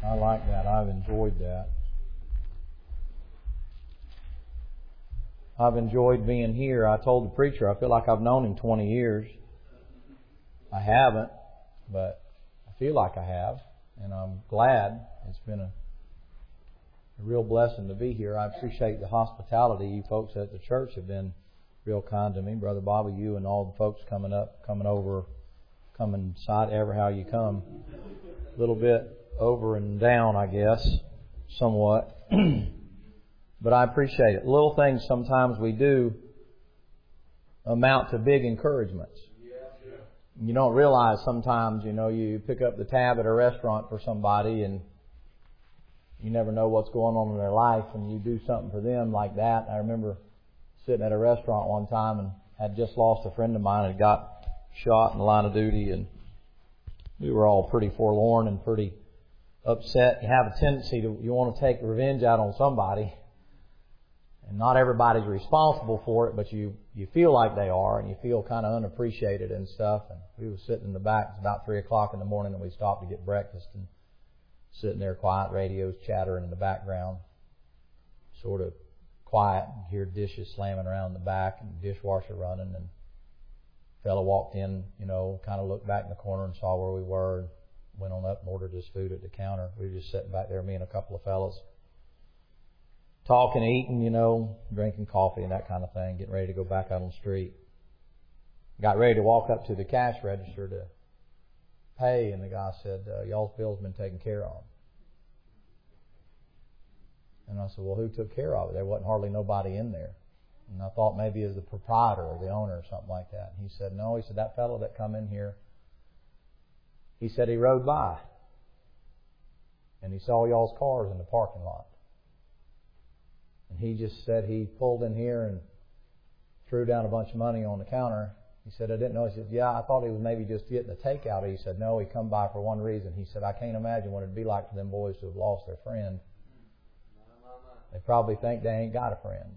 I like that. I've enjoyed that. I've enjoyed being here. I told the preacher I feel like I've known him 20 years. I haven't, but I feel like I have, and I'm glad. It's been a real blessing to be here. I appreciate the hospitality. You folks at the church have been real kind to me. Brother Bobby, you and all the folks coming over, coming side ever how you come. A little bit over and down, I guess, somewhat. But I appreciate it. Little things sometimes we do amount to big encouragements. You don't realize sometimes, you pick up the tab at a restaurant for somebody and you never know what's going on in their life, and you do something for them like that. I remember sitting at a restaurant one time and had just lost a friend of mine and got shot in the line of duty, and we were all pretty forlorn and pretty upset. You have a tendency you want to take revenge out on somebody. And not everybody's responsible for it, but you feel like they are, and you feel kind of unappreciated and stuff. And we were sitting in the back. It's about 3 o'clock in the morning, and we stopped to get breakfast, and sitting there quiet, radios chattering in the background, sort of quiet. You hear dishes slamming around in the back and the dishwasher running. And a fellow walked in, kind of looked back in the corner and saw where we were, and went on up and ordered his food at the counter. We were just sitting back there, me and a couple of fellows, talking, eating, drinking coffee and that kind of thing, getting ready to go back out on the street. Got ready to walk up to the cash register to pay, and the guy said, y'all's bill's been taken care of. And I said, well, who took care of it? There wasn't hardly nobody in there. And I thought maybe it was the proprietor or the owner or something like that. And he said, no. He said, that fellow that come in here, he said he rode by and he saw y'all's cars in the parking lot. And he just said he pulled in here and threw down a bunch of money on the counter. He said, I didn't know. He said, yeah, I thought he was maybe just getting a takeout. He said, no, he come by for one reason. He said, I can't imagine what it'd be like for them boys to have lost their friend. They probably think they ain't got a friend.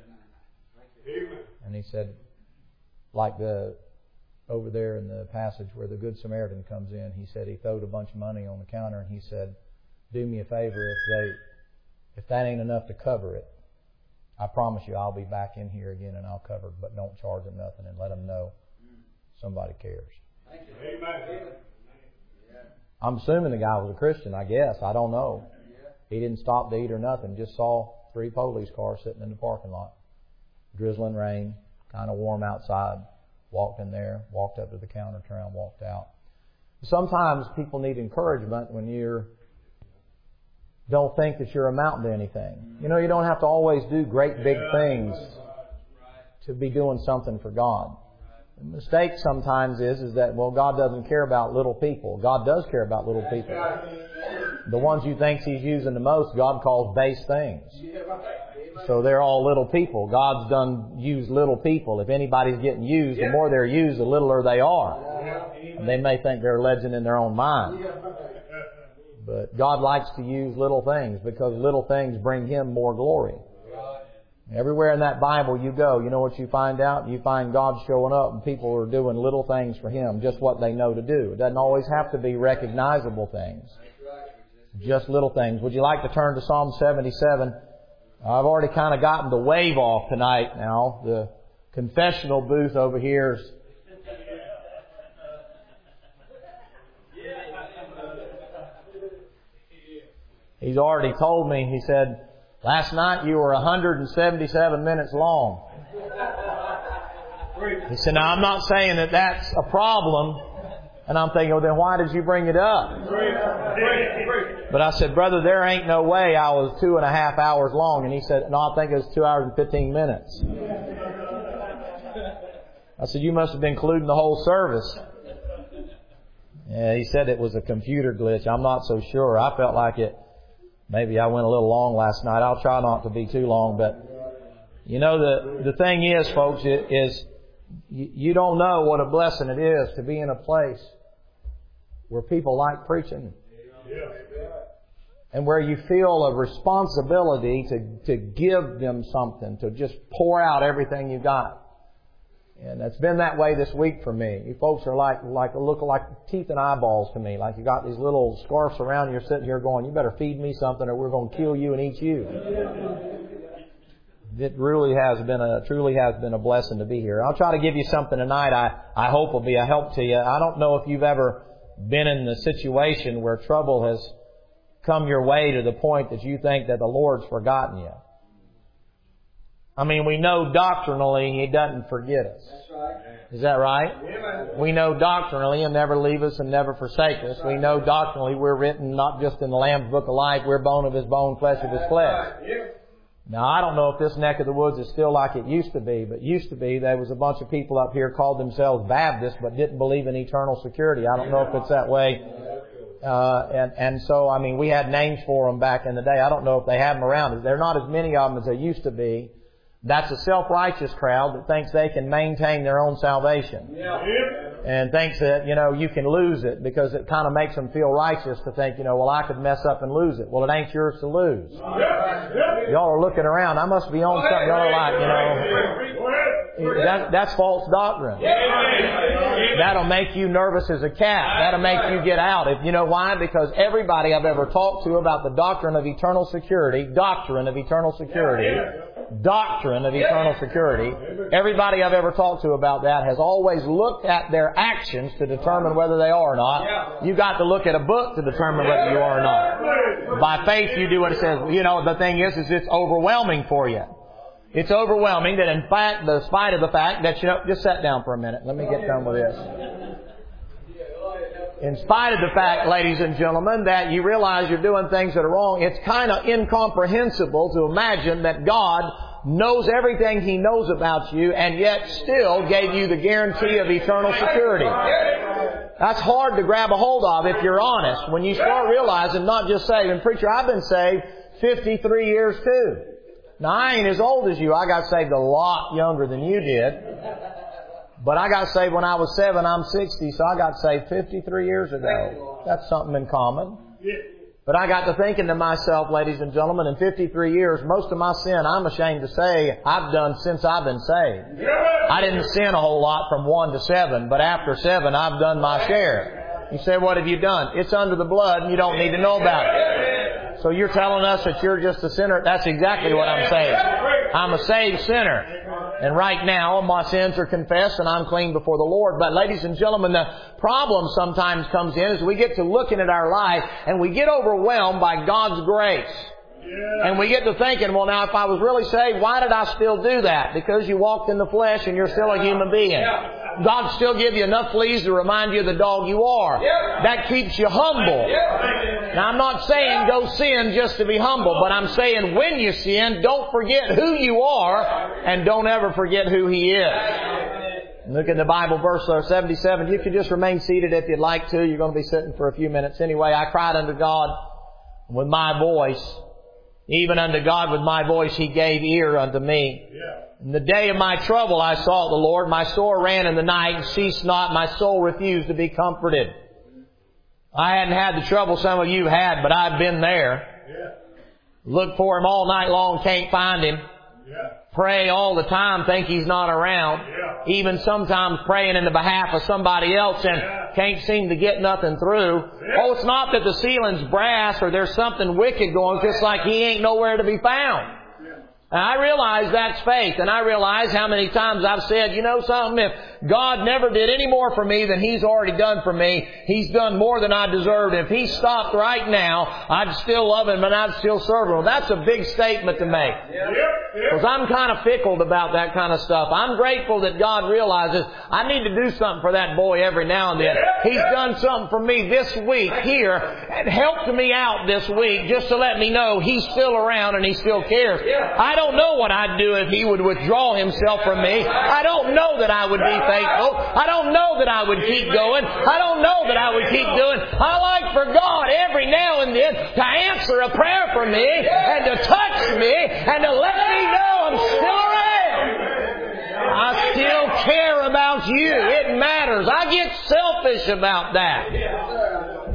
And he said, like over there in the passage where the Good Samaritan comes in, he said he throwed a bunch of money on the counter, and he said, do me a favor, if that ain't enough to cover it, I promise you I'll be back in here again and I'll cover it, but don't charge them nothing, and let them know somebody cares. Thank you. Amen. I'm assuming the guy was a Christian, I guess. I don't know. He didn't stop to eat or nothing. Just saw 3 police cars sitting in the parking lot. Drizzling rain, kind of warm outside. Walked in there, walked up to the counter, turned around, walked out. Sometimes people need encouragement when you don't think that you're amounting to anything. You don't have to always do great big things to be doing something for God. The mistake sometimes is that, well, God doesn't care about little people. God does care about little people. The ones you think He's using the most, God calls base things. So they're all little people. God's done use little people. If anybody's getting used, the more they're used, the littler they are. And they may think they're a legend in their own mind. But God likes to use little things because little things bring Him more glory. Everywhere in that Bible you go, you know what you find out? You find God showing up and people are doing little things for Him, just what they know to do. It doesn't always have to be recognizable things. Just little things. Would you like to turn to Psalm 77? I've already kind of gotten the wave off tonight now. The confessional booth over here is... He's already told me, he said, last night you were 177 minutes long. He said, now I'm not saying that that's a problem. And I'm thinking, well, then why did you bring it up? But I said, brother, there ain't no way I was 2.5 hours long. And he said, no, I think it was 2 hours and 15 minutes. I said, you must have been including the whole service. Yeah, he said it was a computer glitch. I'm not so sure. I felt like it. Maybe I went a little long last night. I'll try not to be too long. But, the thing is, folks, is you don't know what a blessing it is to be in a place where people like preaching. And where you feel a responsibility to give them something, to just pour out everything you got. And it's been that way this week for me. You folks are look like teeth and eyeballs to me. Like you got these little scarfs around and you're sitting here going, you better feed me something or we're going to kill you and eat you. It truly has been a blessing to be here. I'll try to give you something tonight I hope will be a help to you. I don't know if you've ever been in a situation where trouble has come your way to the point that you think that the Lord's forgotten you. I mean, we know doctrinally He doesn't forget us. That's right. Is that right? Yeah. We know doctrinally He'll never leave us and never forsake us. We know doctrinally we're written not just in the Lamb's Book of Life, we're bone of His bone, flesh of His flesh. Now, I don't know if this neck of the woods is still like it used to be, but used to be there was a bunch of people up here called themselves Baptists but didn't believe in eternal security. I don't know if it's that way. And so, I mean, we had names for them back in the day. I don't know if they have them around. There are not as many of them as there used to be. That's a self-righteous crowd that thinks they can maintain their own salvation. And thinks that, you can lose it because it kind of makes them feel righteous to think, well, I could mess up and lose it. Well, it ain't yours to lose. Y'all are looking around. I must be on something. Y'all are like, that's false doctrine. That'll make you nervous as a cat. That'll make you get out. You know why? Because everybody I've ever talked to about the doctrine of eternal security, everybody I've ever talked to about that has always looked at their actions to determine whether they are or not. You got to look at a book to determine whether you are or not. By faith you do what it says. The thing is it's overwhelming for you. It's overwhelming that in fact, despite of the fact that, just sit down for a minute. Let me get done with this. In spite of the fact, ladies and gentlemen, that you realize you're doing things that are wrong, it's kind of incomprehensible to imagine that God knows everything He knows about you and yet still gave you the guarantee of eternal security. That's hard to grab a hold of if you're honest. When you start realizing, not just saved, and preacher, I've been saved 53 years too. Now, I ain't as old as you. I got saved a lot younger than you did. But I got saved when I was 7. I'm 60, so I got saved 53 years ago. That's something in common. But I got to thinking to myself, ladies and gentlemen, in 53 years, most of my sin, I'm ashamed to say, I've done since I've been saved. I didn't sin a whole lot from 1 to 7, but after 7, I've done my share. You say, what have you done? It's under the blood, and you don't need to know about it. So you're telling us that you're just a sinner? That's exactly what I'm saying. I'm a saved sinner. And right now, my sins are confessed and I'm clean before the Lord. But ladies and gentlemen, the problem sometimes comes in is we get to looking at our life and we get overwhelmed by God's grace. And we get to thinking, well, now, if I was really saved, why did I still do that? Because you walked in the flesh and you're still a human being. God still give you enough fleas to remind you of the dog you are. That keeps you humble. Now, I'm not saying go sin just to be humble, but I'm saying when you sin, don't forget who you are and don't ever forget who He is. Look at the Bible verse 77. You can just remain seated if you'd like to. You're going to be sitting for a few minutes anyway. I cried unto God with my voice. Even unto God with my voice He gave ear unto me. In the day of my trouble I sought the Lord. My sore ran in the night and ceased not. My soul refused to be comforted. I hadn't had the trouble some of you had, but I've been there. Look for Him all night long, can't find Him. Pray all the time, think He's not around. Even sometimes praying in the behalf of somebody else and can't seem to get nothing through. Oh, it's not that the ceiling's brass or there's something wicked going, just like He ain't nowhere to be found. And I realize that's faith, and I realize how many times I've said, you know something, if God never did any more for me than He's already done for me, He's done more than I deserved. If He stopped right now, I'd still love Him and I'd still serve Him. Well, that's a big statement to make. Because I'm kind of fickle about that kind of stuff. I'm grateful that God realizes I need to do something for that boy every now and then. He's done something for me this week here and helped me out this week just to let me know He's still around and He still cares. I don't know what I'd do if He would withdraw Himself from me. I don't know that I would be faithful. I don't know that I would keep going. I don't know that I would keep doing. I like for God every now and then to answer a prayer for me and to touch me and to let me know I'm still around. I still care about you. It matters. I get selfish about that.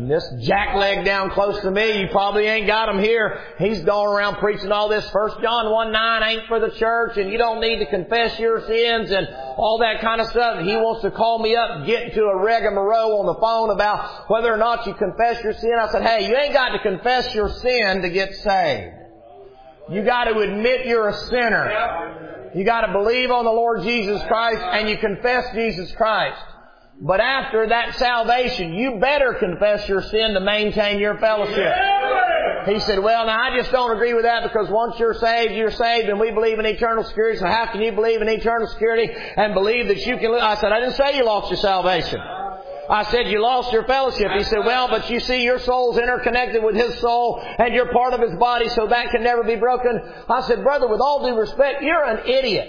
And this jackleg down close to me, you probably ain't got him here. He's going around preaching all this 1 John 1:9 ain't for the church, and you don't need to confess your sins and all that kind of stuff. He wants to call me up and get into a rigmarole on the phone about whether or not you confess your sin. I said, hey, you ain't got to confess your sin to get saved. You got to admit you're a sinner. You got to believe on the Lord Jesus Christ and you confess Jesus Christ. But after that salvation, you better confess your sin to maintain your fellowship. He said, well, now I just don't agree with that because once you're saved, and we believe in eternal security. So how can you believe in eternal security and believe that you can live? I said, I didn't say you lost your salvation. I said, you lost your fellowship. He said, well, but you see, your soul's interconnected with His soul and you're part of His body, so that can never be broken. I said, brother, with all due respect, you're an idiot.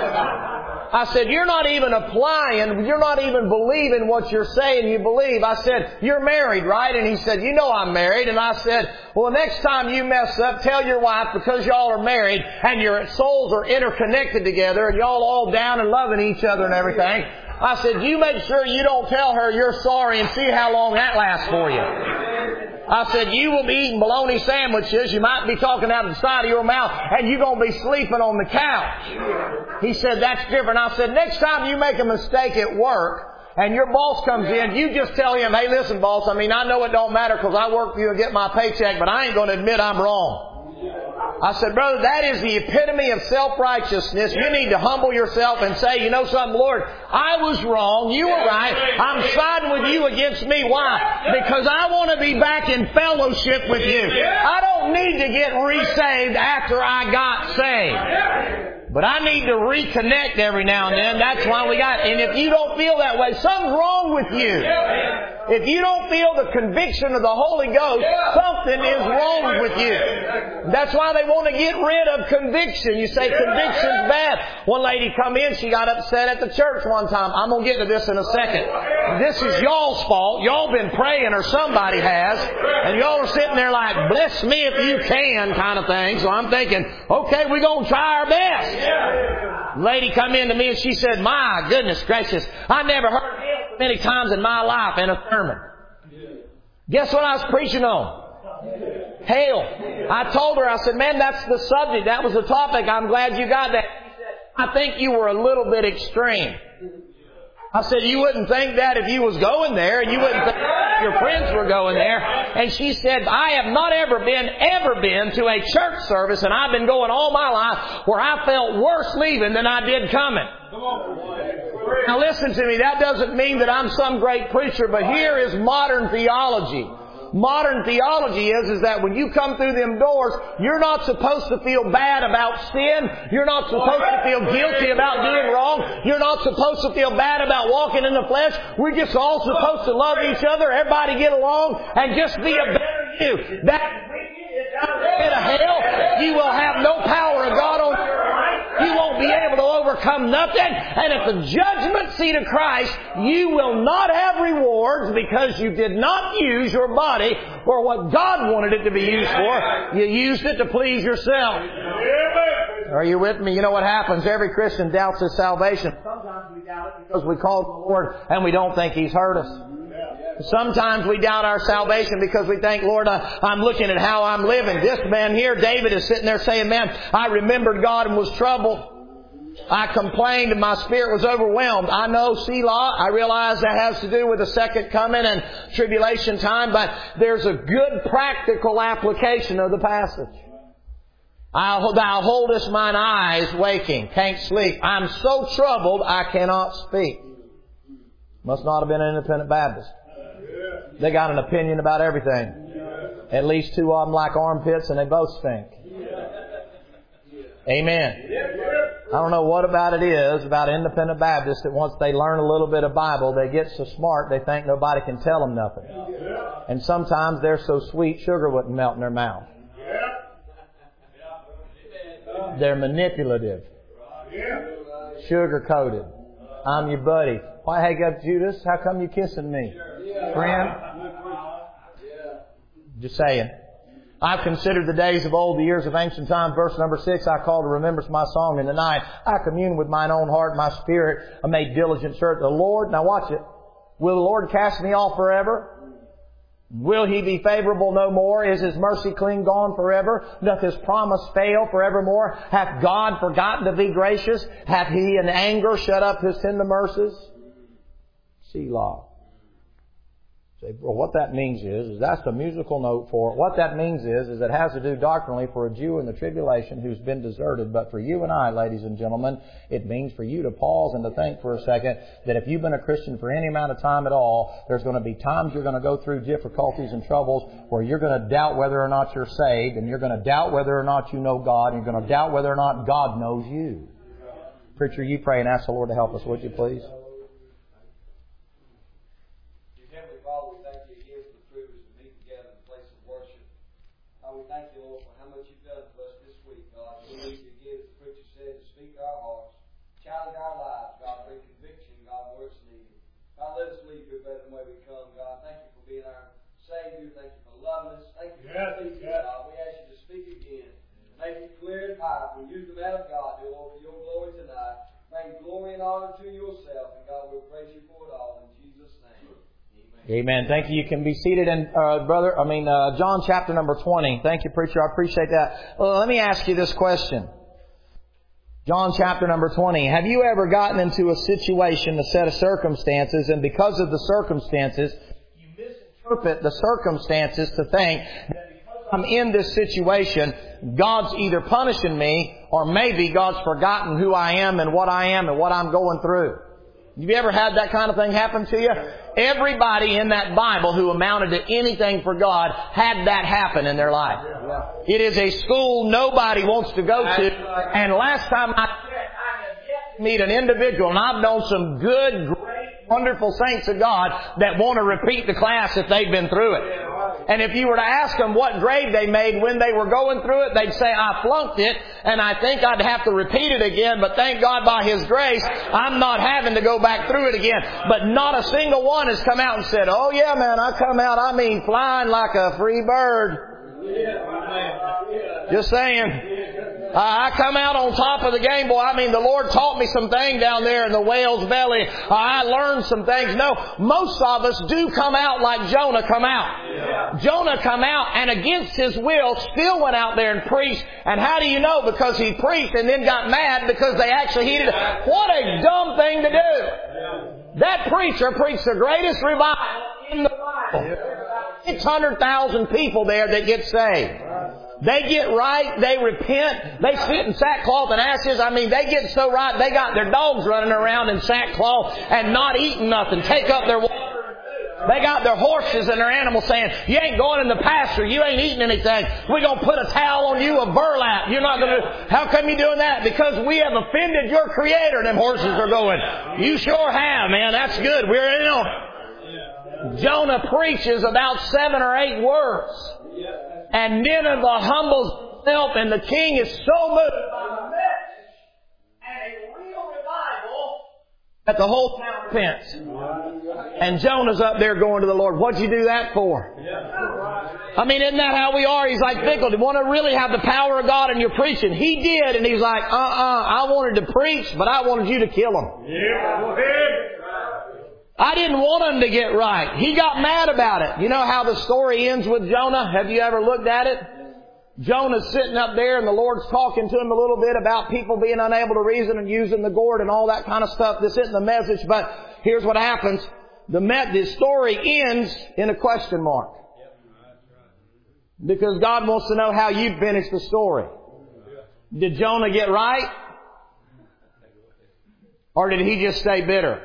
I said, you're not even applying, you're not even believing what you're saying you believe. I said, you're married, right? And he said, you know I'm married. And I said, well, next time you mess up, tell your wife, because y'all are married and your souls are interconnected together and y'all all down and loving each other and everything. I said, you make sure you don't tell her you're sorry and see how long that lasts for you. I said, you will be eating bologna sandwiches. You might be talking out of the side of your mouth and you're going to be sleeping on the couch. He said, that's different. I said, next time you make a mistake at work and your boss comes in, you just tell him, hey, listen, boss, I know it don't matter because I work for you and get my paycheck, but I ain't going to admit I'm wrong. I said, brother, that is the epitome of self-righteousness. You need to humble yourself and say, you know something, Lord, I was wrong. You were right. I'm siding with you against me. Why? Because I want to be back in fellowship with you. I don't need to get resaved after I got saved. But I need to reconnect every now and then. That's why we got it. And if you don't feel that way, something's wrong with you. If you don't feel the conviction of the Holy Ghost, something is wrong with you. That's why they want to get rid of conviction. You say conviction's bad. One lady come in, she got upset at the church one time. I'm going to get to this in a second. This is y'all's fault. Y'all been praying, or somebody has. And y'all are sitting there like, bless me if you can kind of thing. So I'm thinking, okay, we're going to try our best. Lady come in to me and she said, my goodness gracious, I never heard hell so many times in my life in a sermon. Guess what I was preaching on? Hell. I told her, I said, man, that's the subject. That was the topic. I'm glad you got that. She said, I think you were a little bit extreme. I said, you wouldn't think that if you was going there, and you wouldn't think your friends were going there. And she said, I have not ever been to a church service, and I've been going all my life, where I felt worse leaving than I did coming. Now listen to me, that doesn't mean that I'm some great preacher, but here is modern theology. Modern theology is that when you come through them doors, you're not supposed to feel bad about sin. You're not supposed to feel guilty about doing wrong. You're not supposed to feel bad about walking in the flesh. We're just all supposed to love each other, everybody get along, and just be a better you. That pit of hell, you will have no power of God on your life. You won't be able to overcome nothing. And at the judgment seat of Christ, you will not have rewards because you did not use your body for what God wanted it to be used for. You used it to please yourself. Are you with me? You know what happens? Every Christian doubts his salvation. Sometimes we doubt it because we call the Lord and we don't think He's heard us. Sometimes we doubt our salvation because we think, Lord, I'm looking at how I'm living. This man here, David, is sitting there saying, man, I remembered God and was troubled. I complained and my spirit was overwhelmed. I know, Selah, I realize that has to do with the second coming and tribulation time, but there's a good practical application of the passage. Thou holdest mine eyes waking, can't sleep. I'm so troubled I cannot speak. Must not have been an independent Baptist. They got an opinion about everything. At least two of them like armpits and they both stink. Amen. I don't know what about it is about independent Baptists that once they learn a little bit of Bible, they get so smart they think nobody can tell them nothing. And sometimes they're so sweet sugar wouldn't melt in their mouth. They're manipulative. Sugar-coated. I'm your buddy. Why, hey, Judas, how come you kissing me? Friend? Just saying. I've considered the days of old, the years of ancient time. Verse number 6, I call to remembrance my song in the night. I commune with mine own heart, my spirit. I made diligent search. The Lord, now watch it. Will the Lord cast me off forever? Will He be favorable no more? Is His mercy clean gone forever? Doth His promise fail forevermore? Hath God forgotten to be gracious? Hath He in anger shut up His tender mercies? Selah. Well, what that means is that's the musical note for it. What that means is it has to do doctrinally for a Jew in the tribulation who's been deserted. But for you and I, ladies and gentlemen, it means for you to pause and to think for a second that if you've been a Christian for any amount of time at all, there's going to be times you're going to go through difficulties and troubles where you're going to doubt whether or not you're saved, and you're going to doubt whether or not you know God, and you're going to doubt whether or not God knows you. Preacher, you pray and ask the Lord to help us, would you please? We thank you, Lord, for how much you've done for us this week, God. We need to give, as the preacher said, to speak to our hearts, challenge our lives, God, bring conviction, God, where it's needed. God, let us leave here better than the way we come, God. Thank you for being our Savior. Thank you for loving us. Thank you for speaking, God. We ask you to speak again. Make it clear and powerful. Use the man of God, dear Lord, for your glory tonight. Bring glory and honor to yourself, and God, we'll praise you for it all in Jesus' name. Amen. Thank you. You can be seated in, John chapter number 20. Thank you, preacher. I appreciate that. Well, let me ask you this question. John chapter number 20. Have you ever gotten into a situation, a set of circumstances, and because of the circumstances, you misinterpret the circumstances to think that because I'm in this situation, God's either punishing me or maybe God's forgotten who I am and what I'm going through? Have you ever had that kind of thing happen to you? Everybody in that Bible who amounted to anything for God had that happen in their life. It is a school nobody wants to go to. And last time I checked, I had yet to meet an individual, and I've known some good, great, wonderful saints of God that want to repeat the class if they've been through it. And if you were to ask them what grade they made when they were going through it, they'd say, I flunked it, and I think I'd have to repeat it again, but thank God by His grace, I'm not having to go back through it again. But not a single one has come out and said, oh yeah man, I come out, flying like a free bird. Just saying. I come out on top of the game, boy. The Lord taught me some things down there in the whale's belly. I learned some things. No, most of us do come out like Jonah come out. Yeah. Jonah come out and against his will still went out there and preached. And how do you know? Because he preached and then got mad because they actually heeded it. What a dumb thing to do. Yeah. That preacher preached the greatest revival in the Bible. 600,000 people there that get saved. They get right, they repent, they sit in sackcloth and ashes. They get so right, they got their dogs running around in sackcloth and not eating nothing. Take up their water. They got their horses and their animals saying, you ain't going in the pasture, you ain't eating anything. We're going to put a towel on you, a burlap. You're not going to. How come you doing that? Because we have offended your Creator. And them horses are going, you sure have, man. That's good. We're in on it. Jonah preaches about 7 or 8 words. And Nineveh humbles himself, and the king is so moved by the message and a real revival that the whole town repents. And Jonah's up there going to the Lord, what'd you do that for? Isn't that how we are? He's like fickle. Do you want to really have the power of God in your preaching? He did, and he's like, I wanted to preach, but I wanted you to kill him. I didn't want him to get right. He got mad about it. You know how the story ends with Jonah? Have you ever looked at it? Jonah's sitting up there and the Lord's talking to him a little bit about people being unable to reason and using the gourd and all that kind of stuff. This isn't the message, but here's what happens. The story ends in a question mark. Because God wants to know how you finish the story. Did Jonah get right? Or did he just stay bitter?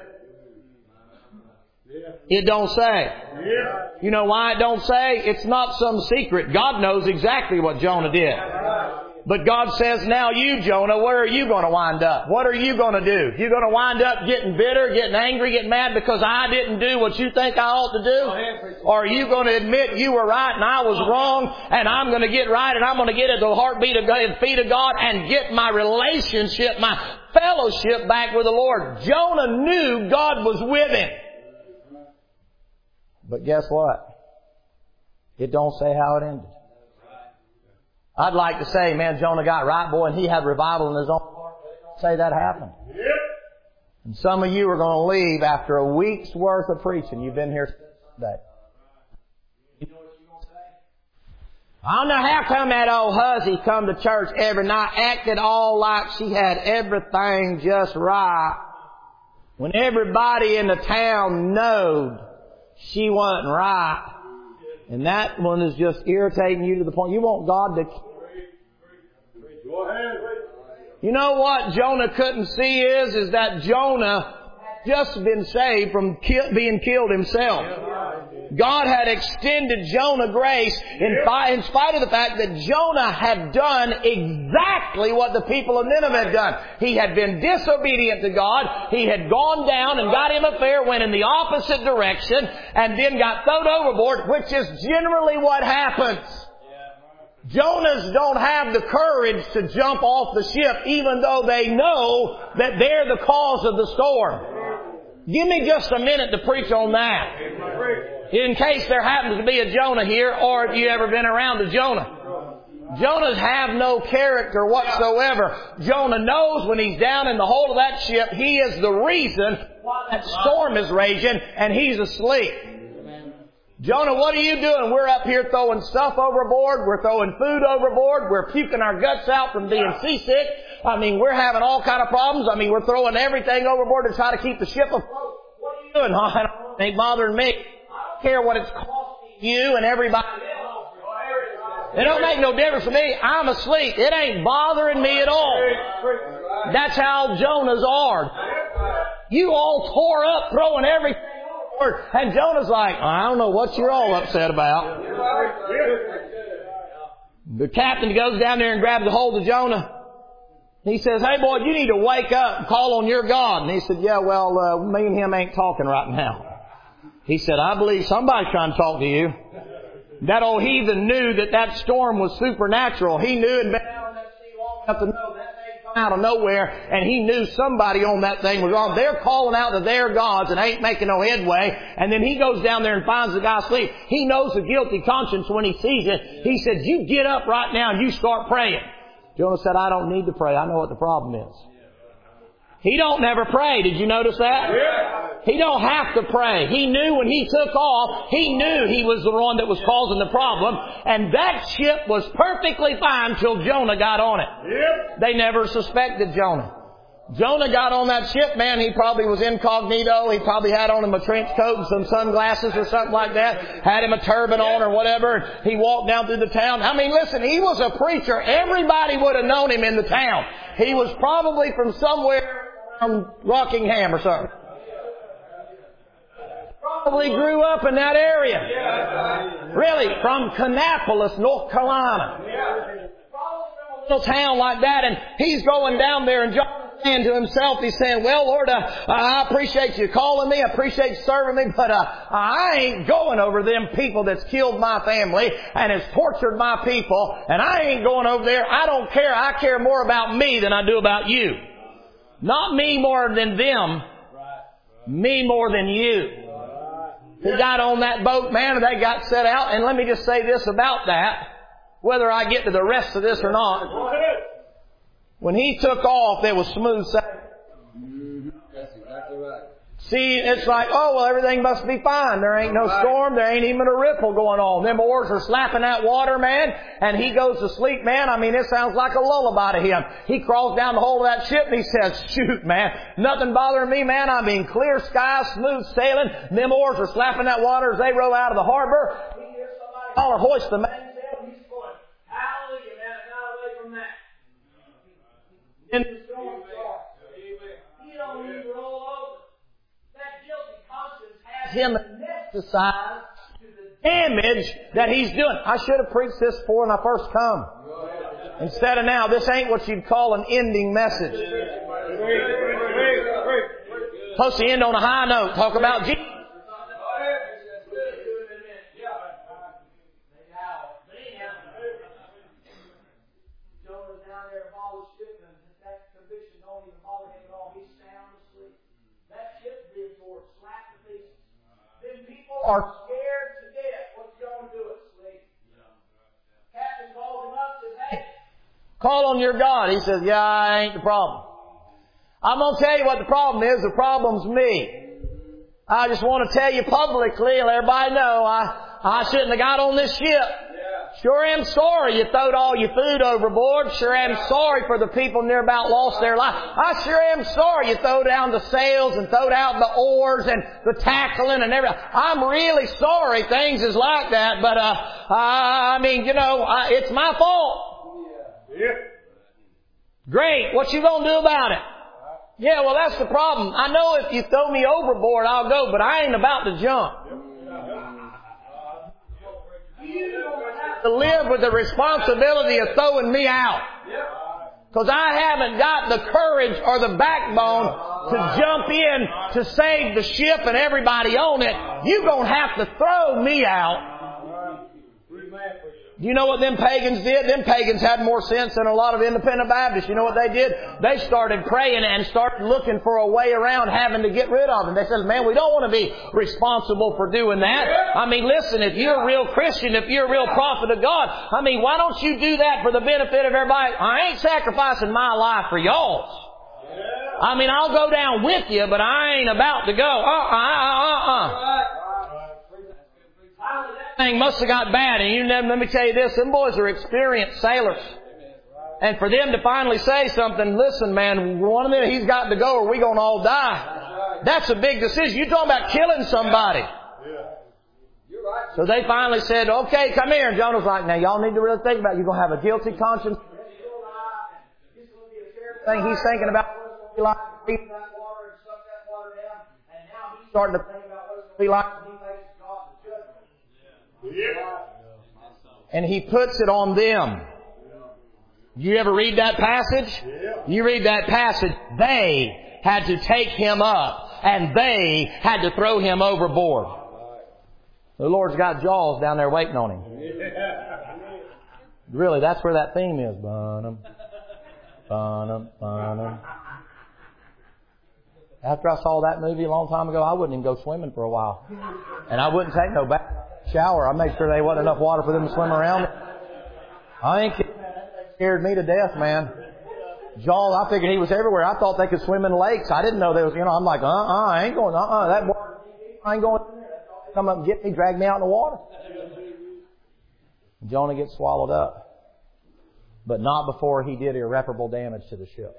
It don't say. You know why it don't say? It's not some secret. God knows exactly what Jonah did. But God says, now you, Jonah, where are you going to wind up? What are you going to do? You're going to wind up getting bitter, getting angry, getting mad because I didn't do what you think I ought to do? Or are you going to admit you were right and I was wrong and I'm going to get right and I'm going to get at the heartbeat of God and feet of God and get my relationship, my fellowship back with the Lord? Jonah knew God was with him. But guess what? It don't say how it ended. I'd like to say, man, Jonah got right, boy, and he had revival in his own heart. But it don't say that happened. And some of you are going to leave after a week's worth of preaching. You've been here today. I don't know how come that old hussy come to church every night, acted all like she had everything just right, when everybody in the town knowed she wasn't right. And that one is just irritating you to the point you want God to... You know what Jonah couldn't see is that Jonah had just been saved from being killed himself. God had extended Jonah grace in spite of the fact that Jonah had done exactly what the people of Nineveh had done. He had been disobedient to God. He had gone down and got him a fare, went in the opposite direction, and then got thrown overboard, which is generally what happens. Jonahs don't have the courage to jump off the ship even though they know that they're the cause of the storm. Give me just a minute to preach on that. In case there happens to be a Jonah here, or if you've ever been around a Jonah. Jonahs have no character whatsoever. Jonah knows when he's down in the hold of that ship, he is the reason why that storm is raging, and he's asleep. Jonah, what are you doing? We're up here throwing stuff overboard. We're throwing food overboard. We're puking our guts out from being seasick. I mean, we're having all kind of problems. I mean, we're throwing everything overboard to try to keep the ship afloat. What are you doing? Huh? It ain't bothering me. I don't care what it's costing you and everybody else. It don't make no difference to me. I'm asleep. It ain't bothering me at all. That's how Jonahs are. You all tore up throwing everything. And Jonah's like, I don't know what you're all upset about. The captain goes down there and grabs a hold of Jonah. He says, hey boy, you need to wake up and call on your God. And he said, yeah, well, me and him ain't talking right now. He said, I believe somebody's trying to talk to you. That old heathen knew that storm was supernatural. He knew and been out on that sea long enough to know that out of nowhere, and he knew somebody on that thing was wrong. They're calling out to their gods and ain't making no headway. And then he goes down there and finds the guy asleep. He knows the guilty conscience when he sees it. He said, you get up right now and you start praying. Jonah said, I don't need to pray. I know what the problem is. He don't never pray. Did you notice that? Yeah. He don't have to pray. He knew when he took off, he knew he was the one that was causing the problem. And that ship was perfectly fine till Jonah got on it. Yep. They never suspected Jonah. Jonah got on that ship, man. He probably was incognito. He probably had on him a trench coat and some sunglasses or something like that. Had him a turban on or whatever. He walked down through the town. I mean, listen, he was a preacher. Everybody would have known him in the town. He was probably from somewhere from Rockingham or something. Probably grew up in that area. Really, from Kannapolis, North Carolina. Probably from a little town like that, and he's going down there and saying to himself, he's saying, well, Lord, I appreciate you calling me, I appreciate you serving me, but I ain't going over them people that's killed my family and has tortured my people, and I ain't going over there. I don't care. I care more about me than I do about you. Not me more than them. Me more than you. He got on that boat, man, and they got set out. And let me just say this about that, whether I get to the rest of this or not. When he took off, there was smooth sailing. That's exactly right. See, it's like, oh, well, everything must be fine. There ain't no storm. There ain't even a ripple going on. Them oars are slapping that water, man. And he goes to sleep, man. I mean, it sounds like a lullaby to him. He crawls down the hold of that ship and he says, shoot, man, nothing bothering me, man. I mean, clear skies, smooth sailing. Them oars are slapping that water as they row out of the harbor. He hears somebody holler, hoist the mainsail, and he's going, hallelujah, man, I got away from that. Then the storm starts. He don't even roll over. Him anesthetized to the damage that he's doing. I should have preached this before when I first come. Instead of now, this ain't what you'd call an ending message. Supposed to end on a high note. Talk about Jesus. Are scared to death. What's going to do it? Sleep. Captain calls him up and says, hey, call on your God. He says, yeah, I ain't the problem. I'm going to tell you what the problem is. The problem's me. I just want to tell you publicly, let everybody know, I shouldn't have got on this ship. Sure am sorry you throwed all your food overboard. Sure am sorry for the people near about lost their life. I sure am sorry you throw down the sails and throwed out the oars and the tackling and everything. I'm really sorry things is like that, but it's my fault. Great. What you gonna do about it? Yeah, well, that's the problem. I know if you throw me overboard, I'll go, but I ain't about to jump. To live with the responsibility of throwing me out. Because I haven't got the courage or the backbone to jump in to save the ship and everybody on it. You're going to have to throw me out. You know what them pagans did? Them pagans had more sense than a lot of independent Baptists. You know what they did? They started praying and started looking for a way around having to get rid of them. They said, man, we don't want to be responsible for doing that. I mean, listen, if you're a real Christian, if you're a real prophet of God, I mean, why don't you do that for the benefit of everybody? I ain't sacrificing my life for y'all's. I mean, I'll go down with you, but I ain't about to go. Thing must have got bad, and let me tell you this, them boys are experienced sailors. And for them to finally say something, listen man, one minute he's got to go or we're going to all die. That's a big decision. You're talking about killing somebody. So they finally said, okay, come here. And Jonah's like, now y'all need to really think about it. You're going to have a guilty conscience. Thing he's thinking about what it's going to be like to breathe that water and suck that water down. And now he's starting to think about what it's going to be like when he faces God's judgment. And he puts it on them. You ever read that passage? You read that passage. They had to take him up and they had to throw him overboard. The Lord's got jaws down there waiting on him. Really, that's where that theme is. Bunum, bunum, bunum. After I saw that movie a long time ago, I wouldn't even go swimming for a while. And I wouldn't take no bath. Shower. I made sure there wasn't enough water for them to swim around. I ain't kidding. That scared me to death, man. Jaws, I figured he was everywhere. I thought they could swim in lakes. I didn't know there was, I'm like, I ain't going, that water, I ain't going in there. Come up and get me, drag me out in the water. Jonah gets swallowed up. But not before he did irreparable damage to the ship.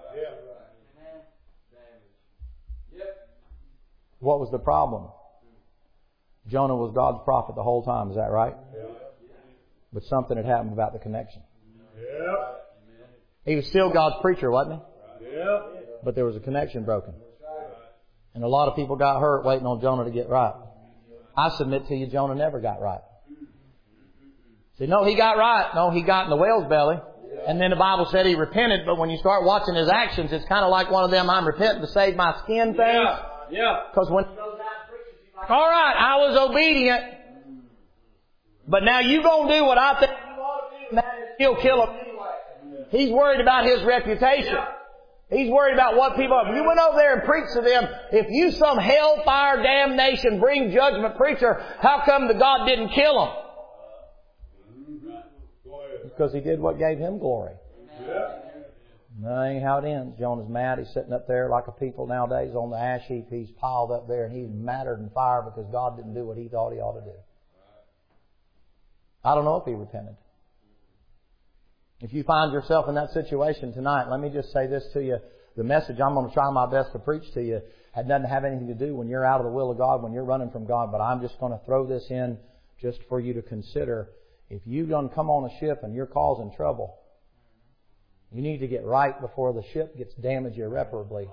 What was the problem? Jonah was God's prophet the whole time, is that right? Yeah. But something had happened about the connection. Yeah. He was still God's preacher, wasn't he? Yeah. But there was a connection broken. And a lot of people got hurt waiting on Jonah to get right. I submit to you, Jonah never got right. See, no, he got right. No, he got in the whale's belly. And then the Bible said he repented, but when you start watching his actions, it's kind of like one of them, I'm repenting to save my skin things. Yeah. Because when all right, I was obedient. But now you going to do what I think you ought to do, and that is still kill him anyway. He's worried about his reputation. He's worried about what people... If you went over there and preached to them, if you some hellfire, damnation, bring judgment preacher, how come the God didn't kill him? Because he did what gave him glory. That ain't how it ends. Jonah's mad. He's sitting up there like a people nowadays on the ash heap. He's piled up there and he's mattered in fire because God didn't do what he thought he ought to do. I don't know if he repented. If you find yourself in that situation tonight, let me just say this to you. The message I'm going to try my best to preach to you doesn't have anything to do when you're out of the will of God, when you're running from God. But I'm just going to throw this in just for you to consider. If you done come on a ship and you're causing trouble, you need to get right before the ship gets damaged irreparably.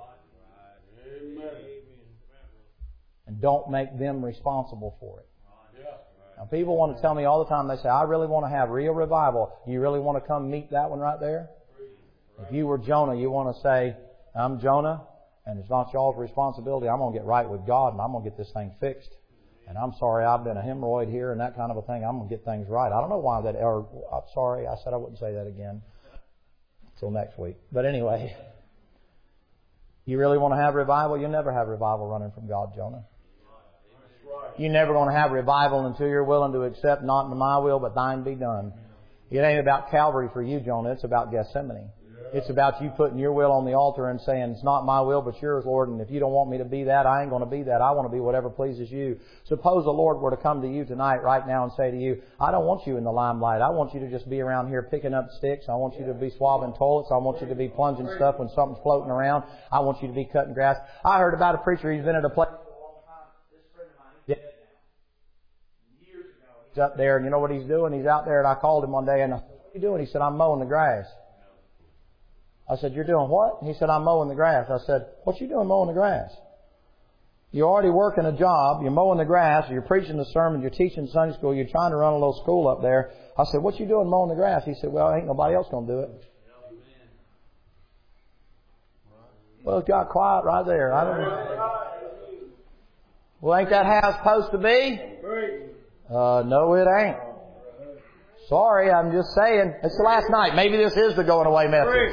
And don't make them responsible for it. Now, people want to tell me all the time, they say, I really want to have real revival. You really want to come meet that one right there? If you were Jonah, you want to say, I'm Jonah, and it's not y'all's responsibility. I'm going to get right with God, and I'm going to get this thing fixed. And I'm sorry, I've been a hemorrhoid here and that kind of a thing. I'm going to get things right. I don't know why that, or I'm sorry, I said I wouldn't say that again. Till next week. But anyway, you really want to have revival? You'll never have revival running from God, Jonah. You're never going to have revival until you're willing to accept, not my will, but thine be done. It ain't about Calvary for you, Jonah. It's about Gethsemane. It's about you putting your will on the altar and saying, it's not my will but yours, Lord, and if you don't want me to be that, I ain't going to be that. I want to be whatever pleases you. Suppose the Lord were to come to you tonight, right now, and say to you, I don't want you in the limelight. I want you to just be around here picking up sticks. I want you to be swabbing toilets. I want you to be plunging stuff when something's floating around. I want you to be cutting grass. I heard about a preacher, he's been at a place for a long time. This friend of mine, he's dead now. Years ago, he's up there, and you know what he's doing? He's out there, and I called him one day, and I said, what are you doing? He said, I'm mowing the grass. I said, you're doing what? He said, I'm mowing the grass. I said, what you doing mowing the grass? You're already working a job, you're mowing the grass, you're preaching the sermon, you're teaching Sunday school, you're trying to run a little school up there. I said, what you doing mowing the grass? He said, well, ain't nobody else going to do it. Well, it got quiet right there. I don't know. Well, ain't that how it's supposed to be? No, it ain't. Sorry, I'm just saying. It's the last night. Maybe this is the going away message.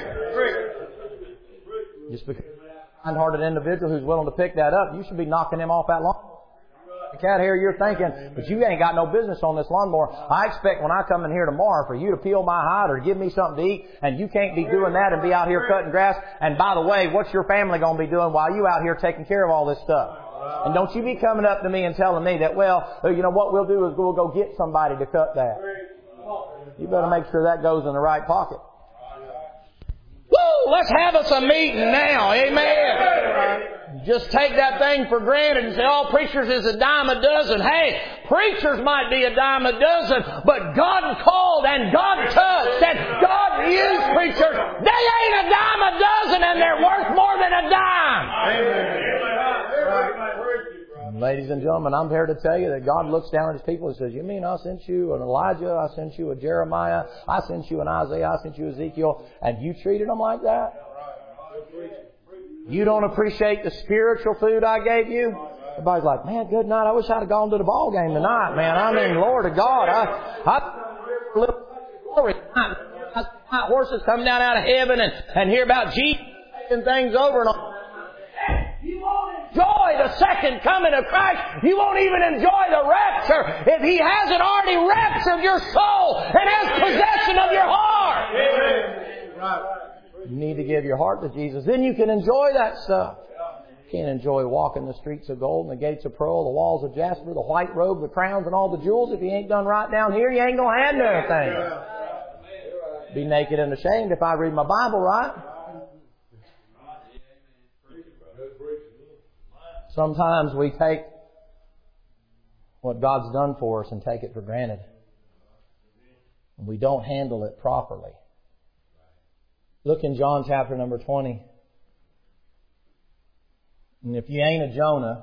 Just because you're a kind-hearted individual who's willing to pick that up, you should be knocking him off that lawnmower. The cat here, you're thinking, but you ain't got no business on this lawnmower. I expect when I come in here tomorrow for you to peel my hide or give me something to eat, and you can't be doing that and be out here cutting grass. And by the way, what's your family going to be doing while you out here taking care of all this stuff? And don't you be coming up to me and telling me that, well, you know what we'll do is we'll go get somebody to cut that. You better make sure that goes in the right pocket. Woo! Let's have us a meeting now. Amen. Just take that thing for granted and say, oh, preachers is a dime a dozen. Hey, preachers might be a dime a dozen, but God called and God touched and God used preachers. They ain't a dime a dozen and they're worth more than a dime. Amen. Ladies and gentlemen, I'm here to tell you that God looks down at His people and says, you mean I sent you an Elijah, I sent you a Jeremiah, I sent you an Isaiah, I sent you Ezekiel, and you treated them like that? You don't appreciate the spiritual food I gave you? Everybody's like, man, good night. I wish I'd have gone to the ball game tonight, man. I mean, Lord of God, horses come down out of heaven and hear about Jesus taking things over and all. You won't enjoy the second coming of Christ. You won't even enjoy the rapture if He hasn't already raptured your soul and has possession of your heart. You need to give your heart to Jesus. Then you can enjoy that stuff. You can't enjoy walking the streets of gold and the gates of pearl, the walls of jasper, the white robe, the crowns, and all the jewels. If you ain't done right down here, you ain't going to have nothing. Be naked and ashamed if I read my Bible right. Sometimes we take what God's done for us and take it for granted. And we don't handle it properly. Look in John chapter number 20. And if you ain't a Jonah,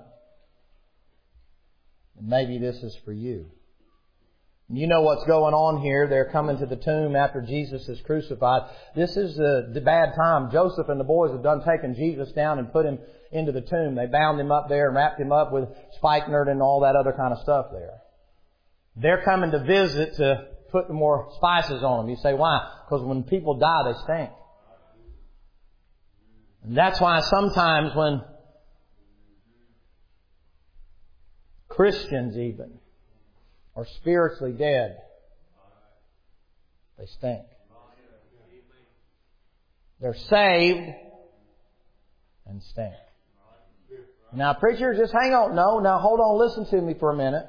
then maybe this is for you. And you know what's going on here. They're coming to the tomb after Jesus is crucified. This is the bad time. Joseph and the boys have done taken Jesus down and put Him into the tomb. They bound Him up there and wrapped Him up with spikenard and all that other kind of stuff there. They're coming to visit to put more spices on them. You say, why? Because when people die, they stink. And that's why sometimes when Christians even are spiritually dead, they stink. They're saved and stink. Now, preacher, just hang on. No, now hold on. Listen to me for a minute.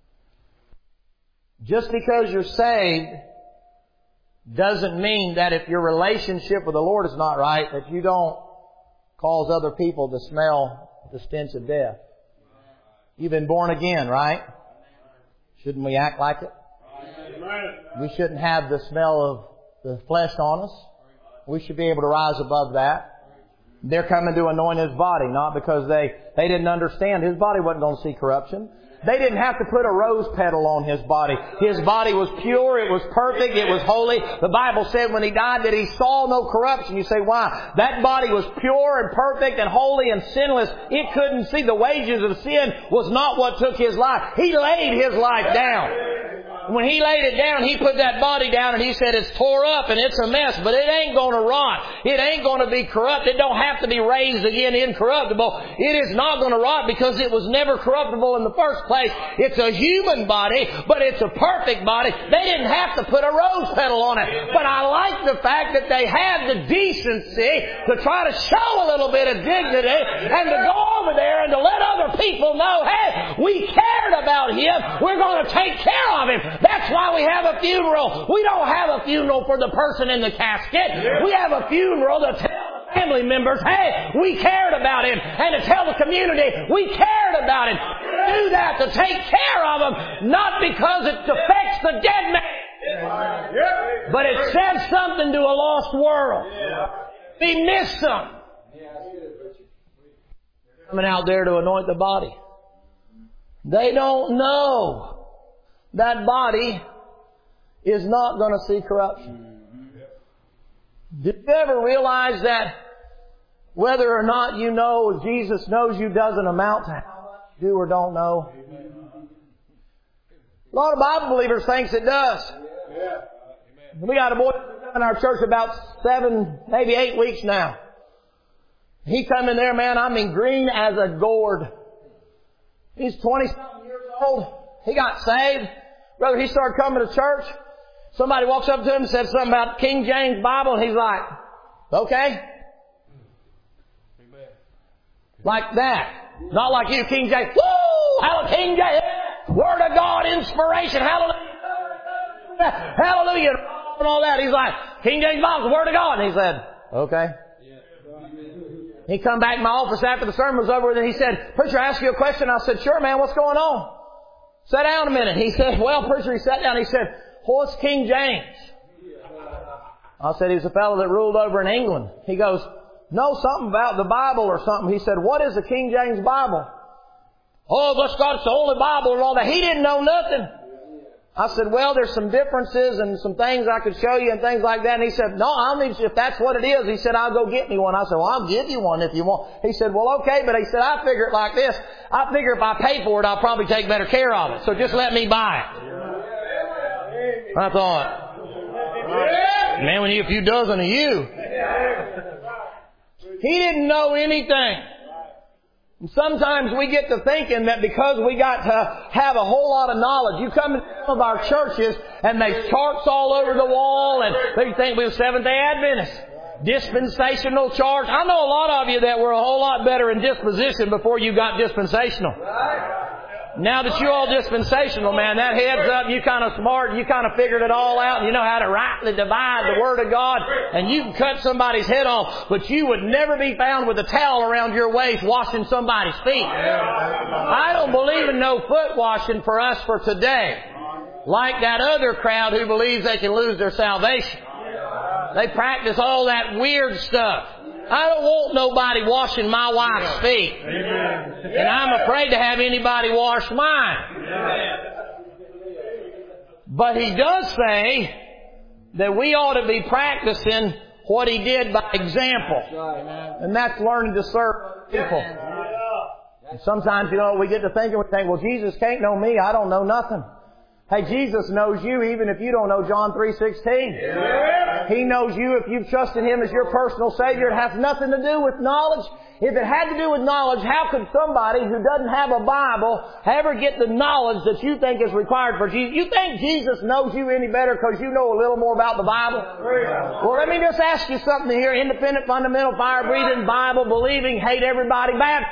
Just because you're saved doesn't mean that if your relationship with the Lord is not right, that you don't cause other people to smell the stench of death. You've been born again, right? Shouldn't we act like it? We shouldn't have the smell of the flesh on us. We should be able to rise above that. They're coming to anoint His body, not because they didn't understand His body wasn't going to see corruption. They didn't have to put a rose petal on His body. His body was pure, it was perfect, it was holy. The Bible said when He died that He saw no corruption. You say, why? That body was pure and perfect and holy and sinless. It couldn't see. The wages of sin was not what took His life. He laid His life down. When He laid it down, He put that body down and He said it's tore up and it's a mess, but it ain't going to rot. It ain't going to be corrupt. It don't have to be raised again incorruptible. It is not going to rot because it was never corruptible in the first place. It's a human body, but it's a perfect body. They didn't have to put a rose petal on it. But I like the fact that they had the decency to try to show a little bit of dignity and to go over there and to let other people know, hey, we cared about him. We're going to take care of him. That's why we have a funeral. We don't have a funeral for the person in the casket. We have a funeral to tell the family members, hey, we cared about him. And to tell the community, we cared about him. Do that to take care of him, not because it affects the dead man, but it says something to a lost world. We miss them. Coming out there to anoint the body. They don't know that body is not going to see corruption. Did you ever realize that whether or not you know Jesus knows you doesn't amount to how much you do or don't know? A lot of Bible believers thinks it does. We got a boy in our church about 7, maybe 8 weeks now. He come in there, man, I mean green as a gourd. He's 20-something years old. He got saved. Brother, he started coming to church. Somebody walks up to him and says something about King James Bible, and he's like, okay. Like that. Not like you, King James. Woo! Hallelujah, King James. Word of God, inspiration. Hallelujah. Hallelujah. And all that. He's like, King James Bible, the Word of God. And he said, okay. He come back in my office after the sermon was over, and he said, preacher, I ask you a question. I said, sure, man, what's going on? Sit down a minute. He said, well, preacher, he sat down. He said, what's King James? I said, he's a fellow that ruled over in England. He goes, no, something about the Bible or something. He said, what is the King James Bible? Oh, bless God, it's the only Bible and all that. He didn't know nothing. I said, well, there's some differences and some things I could show you and things like that. And he said, no, I'll need you, if that's what it is. He said, I'll go get me one. I said, well, I'll give you one if you want. He said, well, okay. But he said, I figure it like this. I figure if I pay for it, I'll probably take better care of it. So just let me buy it. I thought, man, we need a few dozen of you. He didn't know anything. And sometimes we get to thinking that because we got to have a whole lot of knowledge. You come to some of our churches and there's charts all over the wall and they think we're Seventh-day Adventists. Dispensational charts. I know a lot of you that were a whole lot better in disposition before you got dispensational. Now that you're all dispensational, man, that heads up, you kind of smart, you kind of figured it all out, and you know how to rightly divide the Word of God, and you can cut somebody's head off, but you would never be found with a towel around your waist washing somebody's feet. I don't believe in no foot washing for us for today. Like that other crowd who believes they can lose their salvation. They practice all that weird stuff. I don't want nobody washing my wife's feet. And I'm afraid to have anybody wash mine. But he does say that we ought to be practicing what he did by example. And that's learning to serve people. And sometimes, we get to thinking, we think, well, Jesus can't know me. I don't know nothing. Hey, Jesus knows you even if you don't know John 3:16. He knows you if you've trusted Him as your personal Savior. It has nothing to do with knowledge. If it had to do with knowledge, how could somebody who doesn't have a Bible ever get the knowledge that you think is required for Jesus? You think Jesus knows you any better because you know a little more about the Bible? Well, let me just ask you something here. Independent, fundamental, fire-breathing, Bible-believing, hate everybody Baptist.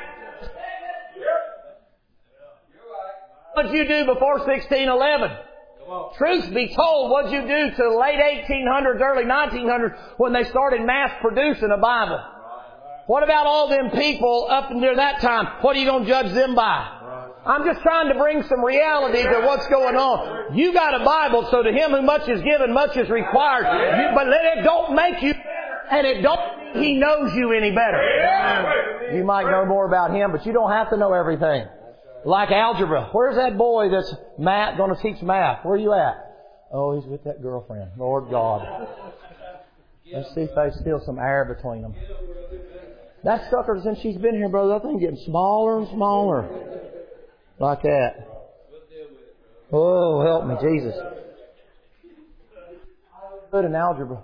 What'd you do before 1611? Truth be told, what'd you do to the late 1800s, early 1900s when they started mass producing a Bible? What about all them people up until that time? What are you going to judge them by? I'm just trying to bring some reality to what's going on. You got a Bible, so to him who much is given, much is required. But it don't make you better, and it don't mean he knows you any better. You might know more about him, but you don't have to know everything. Like algebra. Where's that boy that's going to teach math? Where are you at? Oh, he's with that girlfriend. Lord God. Let's see if there's still some air between them. That sucker, since she's been here, brother, that thing getting smaller and smaller. Like that. Oh, help me, Jesus. Good in algebra.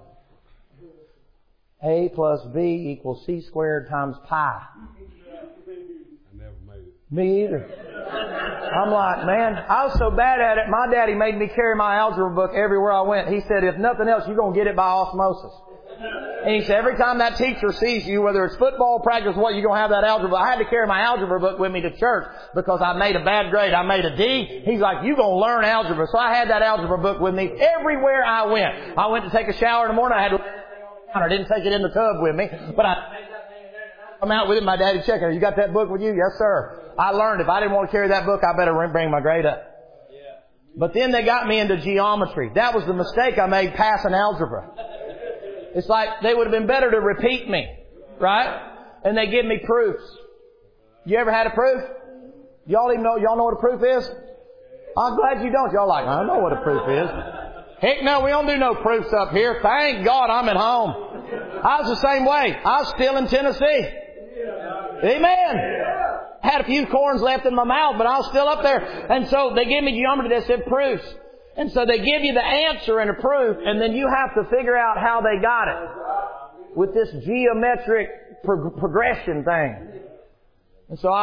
A plus B equals C squared times pi. I never made it. Me either. I'm like, man, I was so bad at it, my daddy made me carry my algebra book everywhere I went. He said, if nothing else, you're going to get it by osmosis. And he said, every time that teacher sees you, whether it's football practice or what, you're going to have that algebra. I had to carry my algebra book with me to church because I made a bad grade. I made a D. He's like, you're going to learn algebra. So I had that algebra book with me everywhere I went. I went to take a shower in the morning. I had to I didn't take it in the tub with me, but I come out with it. My daddy checking her. You got that book with you? Yes, sir. I learned if I didn't want to carry that book, I better bring my grade up. But then they got me into geometry. That was the mistake I made passing algebra. It's like they would have been better to repeat me, right? And they give me proofs. You ever had a proof? Y'all know what a proof is? I'm glad you don't. Y'all like, I know what a proof is. Heck no, we don't do no proofs up here. Thank God I'm at home. I was the same way. I was still in Tennessee. Amen. Had a few corns left in my mouth, but I was still up there. And so they gave me geometry that said proofs. And so they give you the answer and a proof, and then you have to figure out how they got it with this geometric progression thing. And so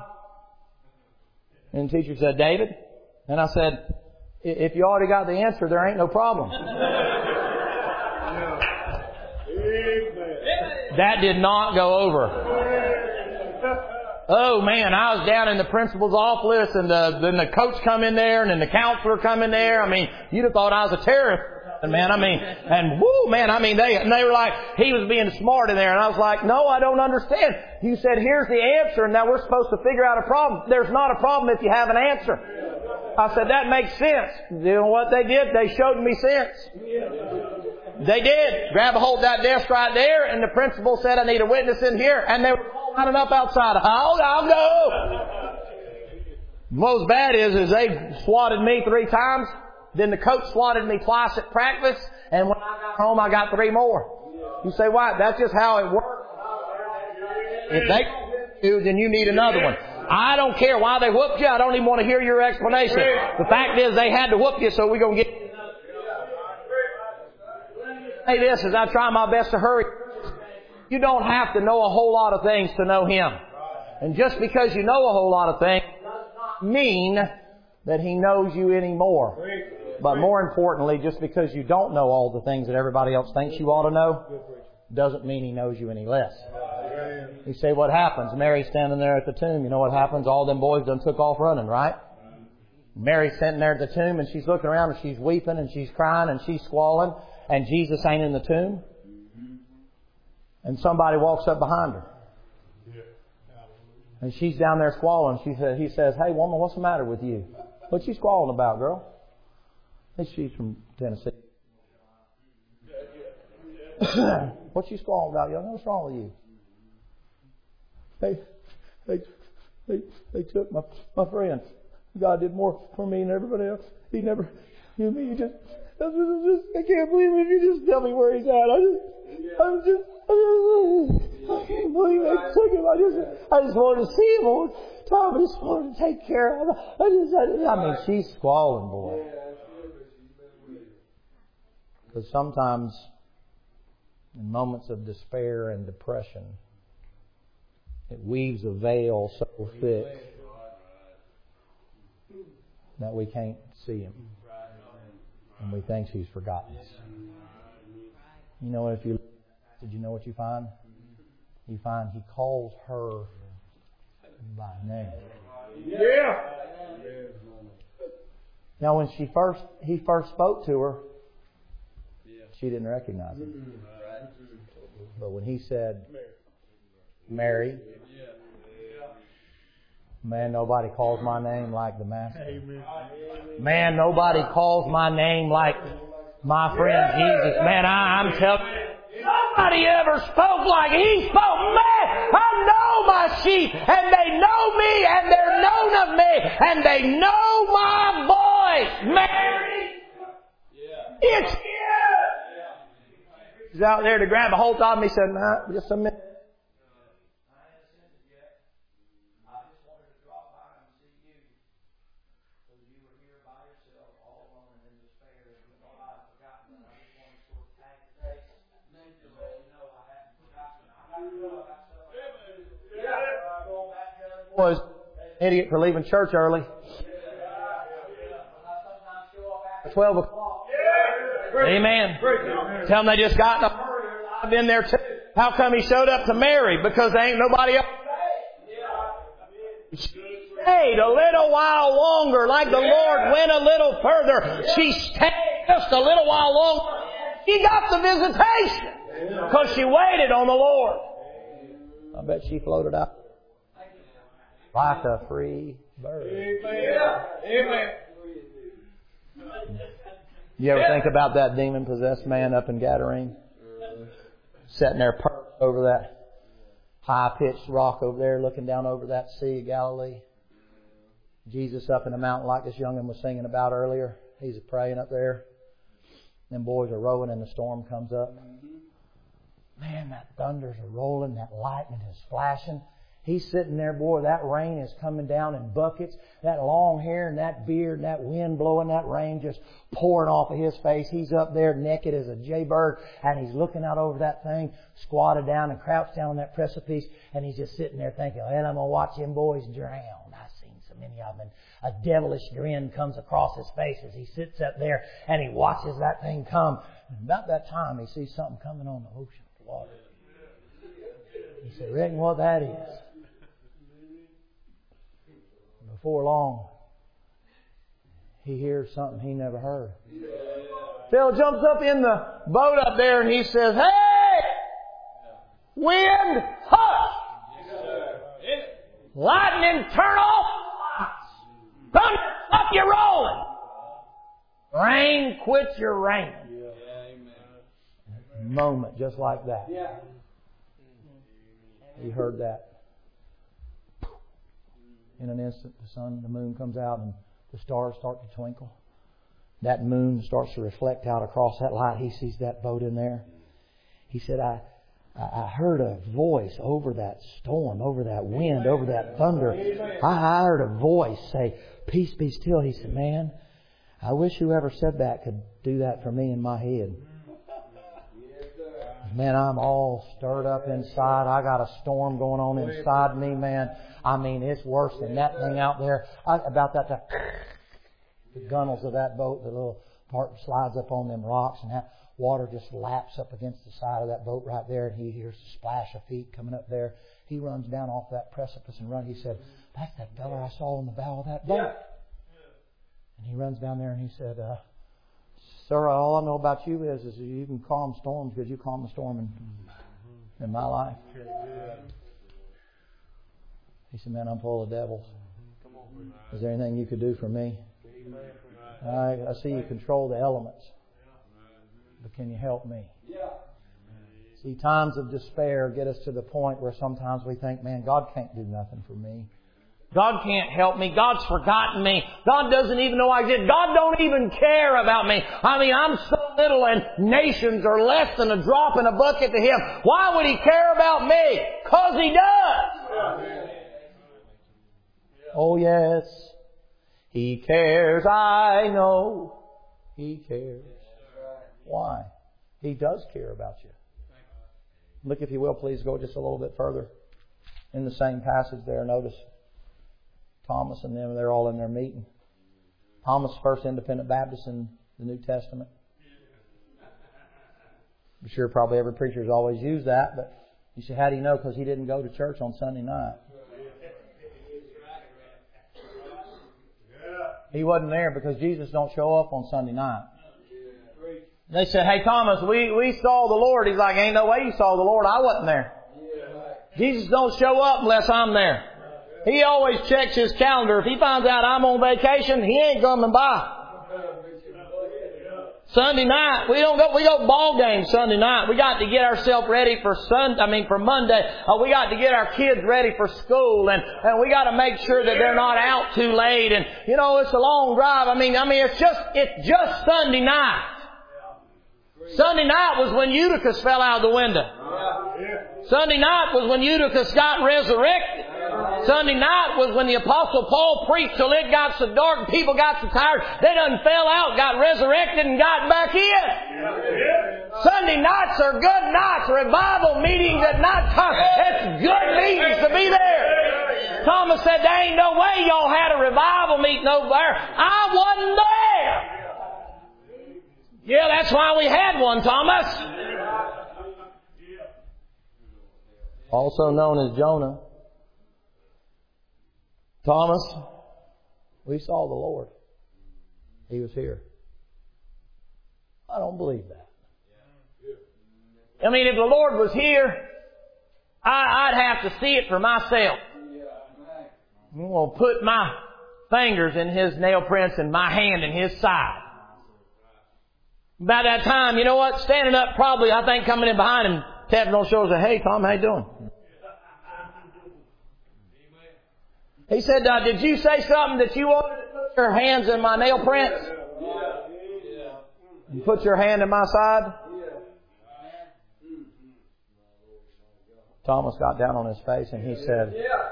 and the teacher said, David, and I said, if you already got the answer, there ain't no problem. That did not go over. Oh man, I was down in the principal's office, and then the coach come in there, and then the counselor come in there. I mean, you'd have thought I was a terrorist, man. I mean, and woo, man. I mean, they were like, he was being smart in there, and I was like, no, I don't understand. You said here's the answer, and now we're supposed to figure out a problem. There's not a problem if you have an answer. I said that makes sense. You know what they did? They showed me sense. They did. Grab a hold of that desk right there, and the principal said, I need a witness in here, and they were lining up outside. I'll go. What was bad is they swatted me 3 times. Then the coach swatted me twice at practice, and when I got home, I got 3 more. You say, why? That's just how it works. If they do, then you need another one. I don't care why they whooped you. I don't even want to hear your explanation. The fact is they had to whoop you, so we're going to get... Say this as I try my best to hurry. You don't have to know a whole lot of things to know Him. And just because you know a whole lot of things does not mean that He knows you anymore. But more importantly, just because you don't know all the things that everybody else thinks you ought to know, doesn't mean He knows you any less. You say, what happens? Mary's standing there at the tomb. You know what happens? All them boys done took off running, right? Mary's sitting there at the tomb, and she's looking around, and she's weeping, and she's crying, and she's squalling, and Jesus ain't in the tomb. And somebody walks up behind her. And she's down there squalling. He says, hey woman, what's the matter with you? What's you squalling about, girl? She's from Tennessee. What's you squalling about, young? What's wrong with you? They took my friend. God did more for me than everybody else. He never knew me. I can't believe it. You just tell me where he's at. I can't believe they took him. I just wanted to see him all the time. I just wanted to take care of him. I mean, she's squalling, boy. Because sometimes in moments of despair and depression, it weaves a veil so thick that we can't see Him. And we think He's forgotten us. You know, if you did you know what you find? You find He calls her by name. Yeah. Now, when he first spoke to her, she didn't recognize Him. But when He said, Mary, man, nobody calls my name like the Master. Man, nobody calls my name like my friend Jesus. Man, I'm telling you, nobody ever spoke like He spoke. Man, I know my sheep, and they know me, and they're known of me, and they know my voice. Mary, it's you. He's out there to grab a hold of me. He said, nah, just a minute. was an idiot for leaving church early. 12 o'clock. Amen. Tell them they just got in a hurry. I've been there too. How come he showed up to Mary? Because there ain't nobody else. She stayed a little while longer, like the Lord went a little further. She stayed just a little while longer. She got the visitation because she waited on the Lord. I bet she floated out like a free bird. Amen. You ever think about that demon-possessed man up in Gadarene? Sitting there perched over that high-pitched rock over there, looking down over that Sea of Galilee. Jesus up in the mountain like this young'un was singing about earlier. He's praying up there. Them boys are rowing and the storm comes up. Man, that thunders are rolling, that lightning is flashing. He's sitting there, boy, that rain is coming down in buckets. That long hair and that beard and that wind blowing, that rain just pouring off of his face. He's up there naked as a jaybird and he's looking out over that thing, squatted down and crouched down on that precipice, and he's just sitting there thinking, well, I'm going to watch them boys drown. I've seen so many of them. And a devilish grin comes across his face as he sits up there and he watches that thing come. And about that time, he sees something coming on the ocean water. He said, reckon what that is. Before long, he hears something he never heard. Phil jumps up in the boat up there and he says, hey! Wind, hush! Lightning, turn off! Thunder, stop your rolling! Rain, quit your raining. Moment just like that. He heard that. In an instant, the moon comes out and the stars start to twinkle. That moon starts to reflect out across that light. He sees that boat in there. He said, I heard a voice over that storm, over that wind, over that thunder. I heard a voice say, peace be still. He said, man, I wish whoever said that could do that for me in my head. Man, I'm all stirred up inside. I got a storm going on inside me, man. I mean, it's worse than that thing out there. About that time, the gunnels of that boat, the little part slides up on them rocks, and that water just laps up against the side of that boat right there, and he hears the splash of feet coming up there. He runs down off that precipice and runs. He said, that's that fella I saw in the bow of that boat. And he runs down there and he said, sir, all I know about you is you can calm storms because you calm the storm in my life. He said, man, I'm full of devils. Is there anything you could do for me? I see you control the elements. But can you help me? See, times of despair get us to the point where sometimes we think, man, God can't do nothing for me. God can't help me. God's forgotten me. God doesn't even know I exist. God don't even care about me. I mean, I'm so little and nations are less than a drop in a bucket to Him. Why would He care about me? 'Cause He does. Oh yes, He cares. I know He cares. Why? He does care about you. Look, if you will, please go just a little bit further. In the same passage there, notice Thomas and them, they're all in their meeting. Thomas, first independent Baptist in the New Testament. I'm sure probably every preacher has always used that, but you say, how do you know? Because he didn't go to church on Sunday night. He wasn't there because Jesus don't show up on Sunday night. They said, hey Thomas, we saw the Lord. He's like, ain't no way you saw the Lord. I wasn't there. Jesus don't show up unless I'm there. He always checks his calendar. If he finds out I'm on vacation, he ain't coming by. Sunday night, we go ball games Sunday night. We got to get ourselves ready for for Monday. We got to get our kids ready for school, and we got to make sure that they're not out too late. And it's a long drive. I mean, it's just Sunday night. Sunday night was when Eutychus fell out of the window. Sunday night was when Eutychus got resurrected. Sunday night was when the Apostle Paul preached till it got so dark and people got so tired, they done fell out, got resurrected and got back in. Sunday nights are good nights. Revival meetings at night time. It's good meetings to be there. Thomas said, there ain't no way y'all had a revival meeting over there. I wasn't there. Yeah, that's why we had one, Thomas. Also known as Jonah. Thomas, we saw the Lord. He was here. I don't believe that. I mean, if the Lord was here, I'd have to see it for myself. I'm going to put my fingers in His nail prints and my hand in His side. About that time, you know what? Standing up, probably, I think, coming in behind him, tapping on the shoulder, and say, hey, Tom, how you doing? He said, did you say something that you wanted to put your hands in my nail prints? And put your hand in my side? Thomas got down on his face and he said,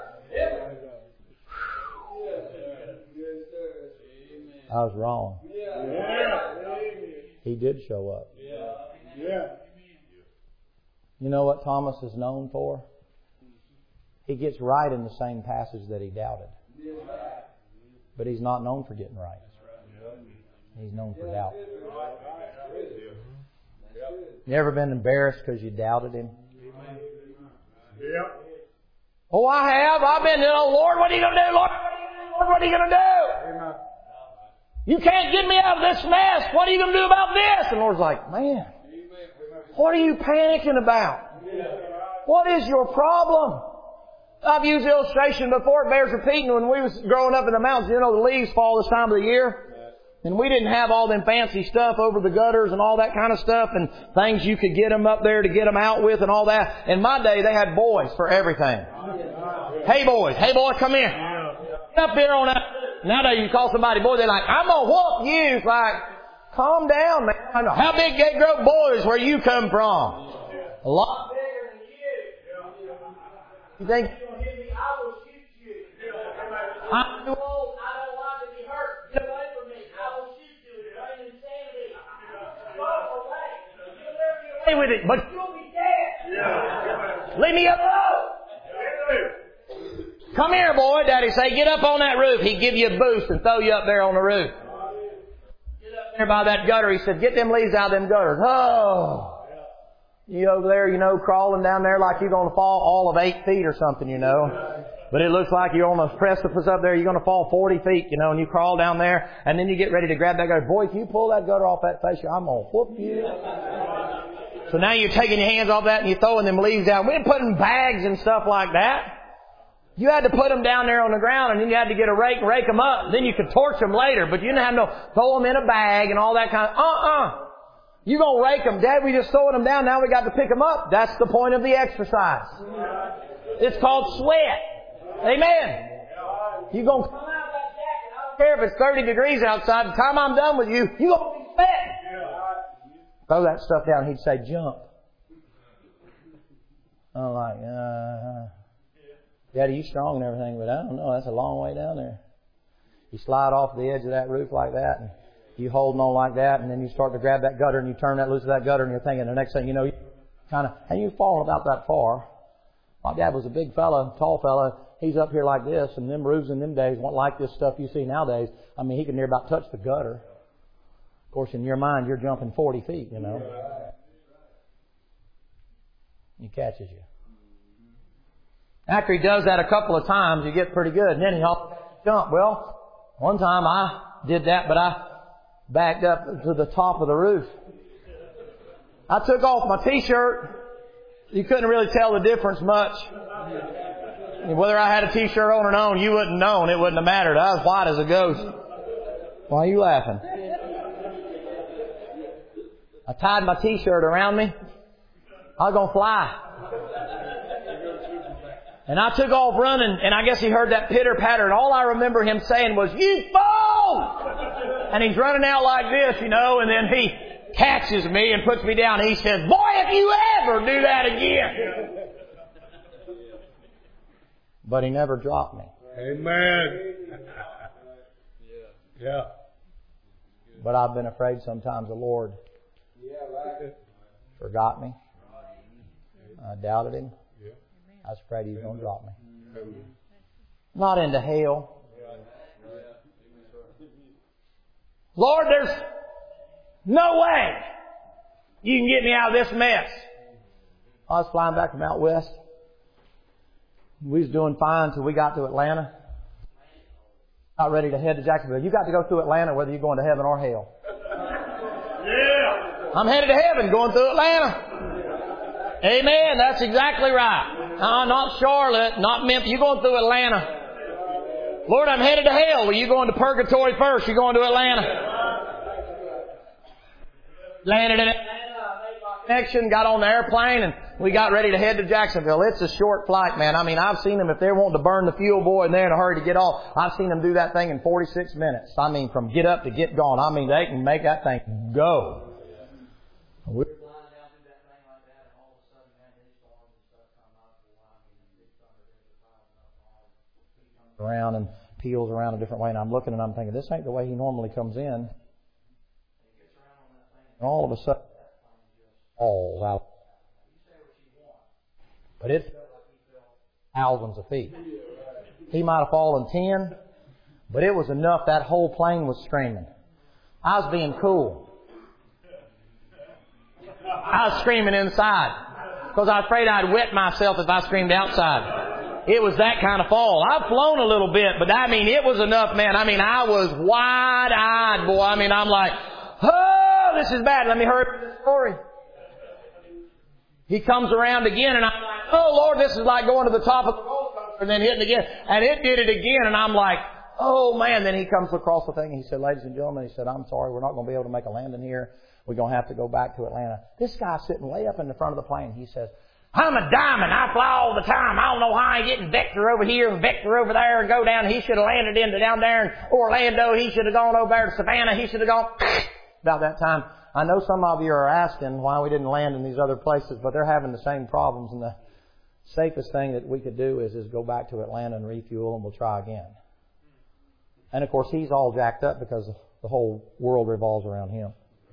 I was wrong. He did show up. You know what Thomas is known for? He gets right in the same passage that he doubted. But he's not known for getting right. He's known for doubt. You ever been embarrassed because you doubted Him? Oh, I have. I've been, Lord, what are you going to do? Lord, what are you going to do? You can't get me out of this mess. What are you going to do about this? And the Lord's like, man, what are you panicking about? What is your problem? I've used the illustration before. It bears repeating. When we was growing up in the mountains, the leaves fall this time of the year. And we didn't have all them fancy stuff over the gutters and all that kind of stuff and things you could get them up there to get them out with and all that. In my day, they had boys for everything. Hey boy, come here. Get up here on that. Nowadays you call somebody boy, they're like, I'm going to whoop you. It's like, calm down, man. How big Gate Grove boys where you come from? A lot bigger than you. You think you're going to hit me? I will shoot you. I'm too old. I don't want to be hurt. Get away from me. I will shoot you. It's plain insanity. Go away. You'll never get away with it, but you'll be dead. Leave me alone. Come here, boy. Daddy say, get up on that roof. He'd give you a boost and throw you up there on the roof. Get up there by that gutter. He said, get them leaves out of them gutters. Oh. You over there, crawling down there like you're going to fall all of 8 feet or something, But it looks like you're on a precipice up there. You're going to fall 40 feet, and you crawl down there. And then you get ready to grab that gutter. Boy, if you pull that gutter off that face, I'm going to whoop you. So now you're taking your hands off that and you're throwing them leaves down. We didn't put them in bags and stuff like that. You had to put them down there on the ground, and then you had to get a rake and rake them up. Then you could torch them later, but you didn't have no throw them in a bag and all that kind of. You're going to rake them. Dad, we just throwing them down. Now we got to pick them up. That's the point of the exercise. It's called sweat. Amen. You're going to come out of that jacket. I don't care if it's 30 degrees outside. By the time I'm done with you, you're going to be sweating. Throw that stuff down. He'd say, jump. I'm like, Daddy, you strong and everything, but I don't know. That's a long way down there. You slide off the edge of that roof like that, and you holding on like that, and then you start to grab that gutter, and you turn that loose of that gutter, and you're thinking the next thing you know, you and you fall about that far. My dad was a big fella, tall fella. He's up here like this, and them roofs in them days weren't like this stuff you see nowadays. I mean, he could near about touch the gutter. Of course, in your mind, you're jumping 40 feet, He catches you. After he does that a couple of times, you get pretty good, and then he'll jump. Well, one time I did that, but I backed up to the top of the roof. I took off my T-shirt. You couldn't really tell the difference much. Whether I had a T-shirt on or not, you wouldn't known. It wouldn't have mattered. I was white as a ghost. Why are you laughing? I tied my T-shirt around me. I was going to fly. And I took off running, and I guess he heard that pitter-patter, and all I remember him saying was, you fall! And he's running out like this, and then he catches me and puts me down, and he says, boy, if you ever do that again! But he never dropped me. Amen. Yeah. But I've been afraid sometimes the Lord forgot me. I doubted Him. I was afraid He was going to drop me. Not into hell. Lord, there's no way you can get me out of this mess. I was flying back from out west. We was doing fine until we got to Atlanta. Not ready to head to Jacksonville. You got to go through Atlanta whether you're going to heaven or hell. Yeah. I'm headed to heaven going through Atlanta. Amen. That's exactly right. Not Charlotte, not Memphis. You're going through Atlanta. Lord, I'm headed to hell. Well, you going to purgatory first. You're going to Atlanta. Landed in Atlanta. Connection, got on the airplane, and we got ready to head to Jacksonville. It's a short flight, man. I mean, I've seen them, if they're wanting to burn the fuel, boy, and they're in a hurry to get off, I've seen them do that thing in 46 minutes. I mean, from get up to get gone. I mean, they can make that thing go. We're flying down through that thing like that, and all of a sudden, man, these storms and stuff come up. Big thunder comes around and peels around a different way, and I'm looking and I'm thinking, this ain't the way he normally comes in. And all of a sudden, falls out. But it felt like he fell thousands of feet. He might have fallen 10, but it was enough. That whole plane was screaming. I was being cool. I was screaming inside because I was afraid I'd wet myself if I screamed outside. It was that kind of fall. I've flown a little bit, but I mean, it was enough, man. I mean, I was wide-eyed, boy. I mean, I'm like, oh, this is bad. Let me hurry up with this story. He comes around again, and I'm like, oh, Lord, this is like going to the top of the roller coaster and then hitting again. And it did it again, and I'm like, oh, man. Then he comes across the thing, and he said, ladies and gentlemen, he said, I'm sorry, we're not going to be able to make a landing here. We're going to have to go back to Atlanta. This guy's sitting way up in the front of the plane. He says, I'm a diamond. I fly all the time. I don't know how I getting Vector over here and Vector over there and go down. He should have landed down there in Orlando. He should have gone over there to Savannah. He should have gone about that time. I know some of you are asking why we didn't land in these other places, but they're having the same problems. And the safest thing that we could do is go back to Atlanta and refuel, and we'll try again. And of course, he's all jacked up because the whole world revolves around him.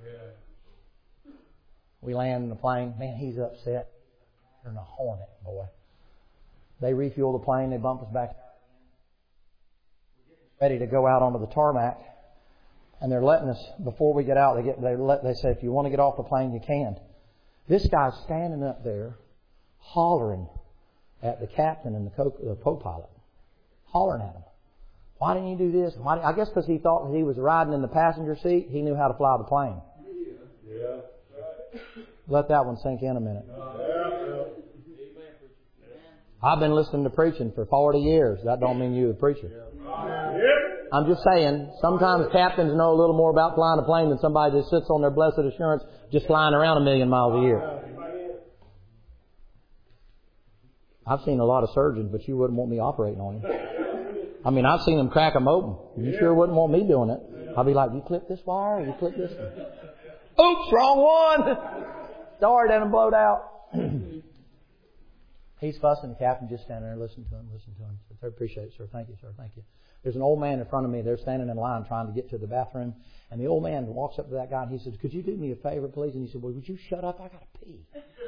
We land in the plane. Man, he's upset. They're in a hornet, boy. They refuel the plane. They bump us back. Ready to go out onto the tarmac. And they're letting us, before we get out, they say, if you want to get off the plane, you can. This guy's standing up there, hollering at the captain and the co-pilot. Hollering at him. Why didn't you do this? I guess because he thought that he was riding in the passenger seat, he knew how to fly the plane. Yeah. Let that one sink in a minute. I've been listening to preaching for 40 years. That don't mean you're the preacher. I'm just saying, sometimes captains know a little more about flying a plane than somebody that sits on their blessed assurance just flying around 1,000,000 miles a year. I've seen a lot of surgeons, but you wouldn't want me operating on you. I mean, I've seen them crack them open. You sure wouldn't want me doing it. I'll be like, you clip this wire or you clip this one? Oops, wrong one. Sorry, then I'm blowed out. He's fussing. The captain just standing there listening to him. I appreciate it, sir. Thank you, sir. Thank you. There's an old man in front of me. They're standing in line trying to get to the bathroom. And the old man walks up to that guy and he says, could you do me a favor, please? And he said, well, would you shut up? I got to pee.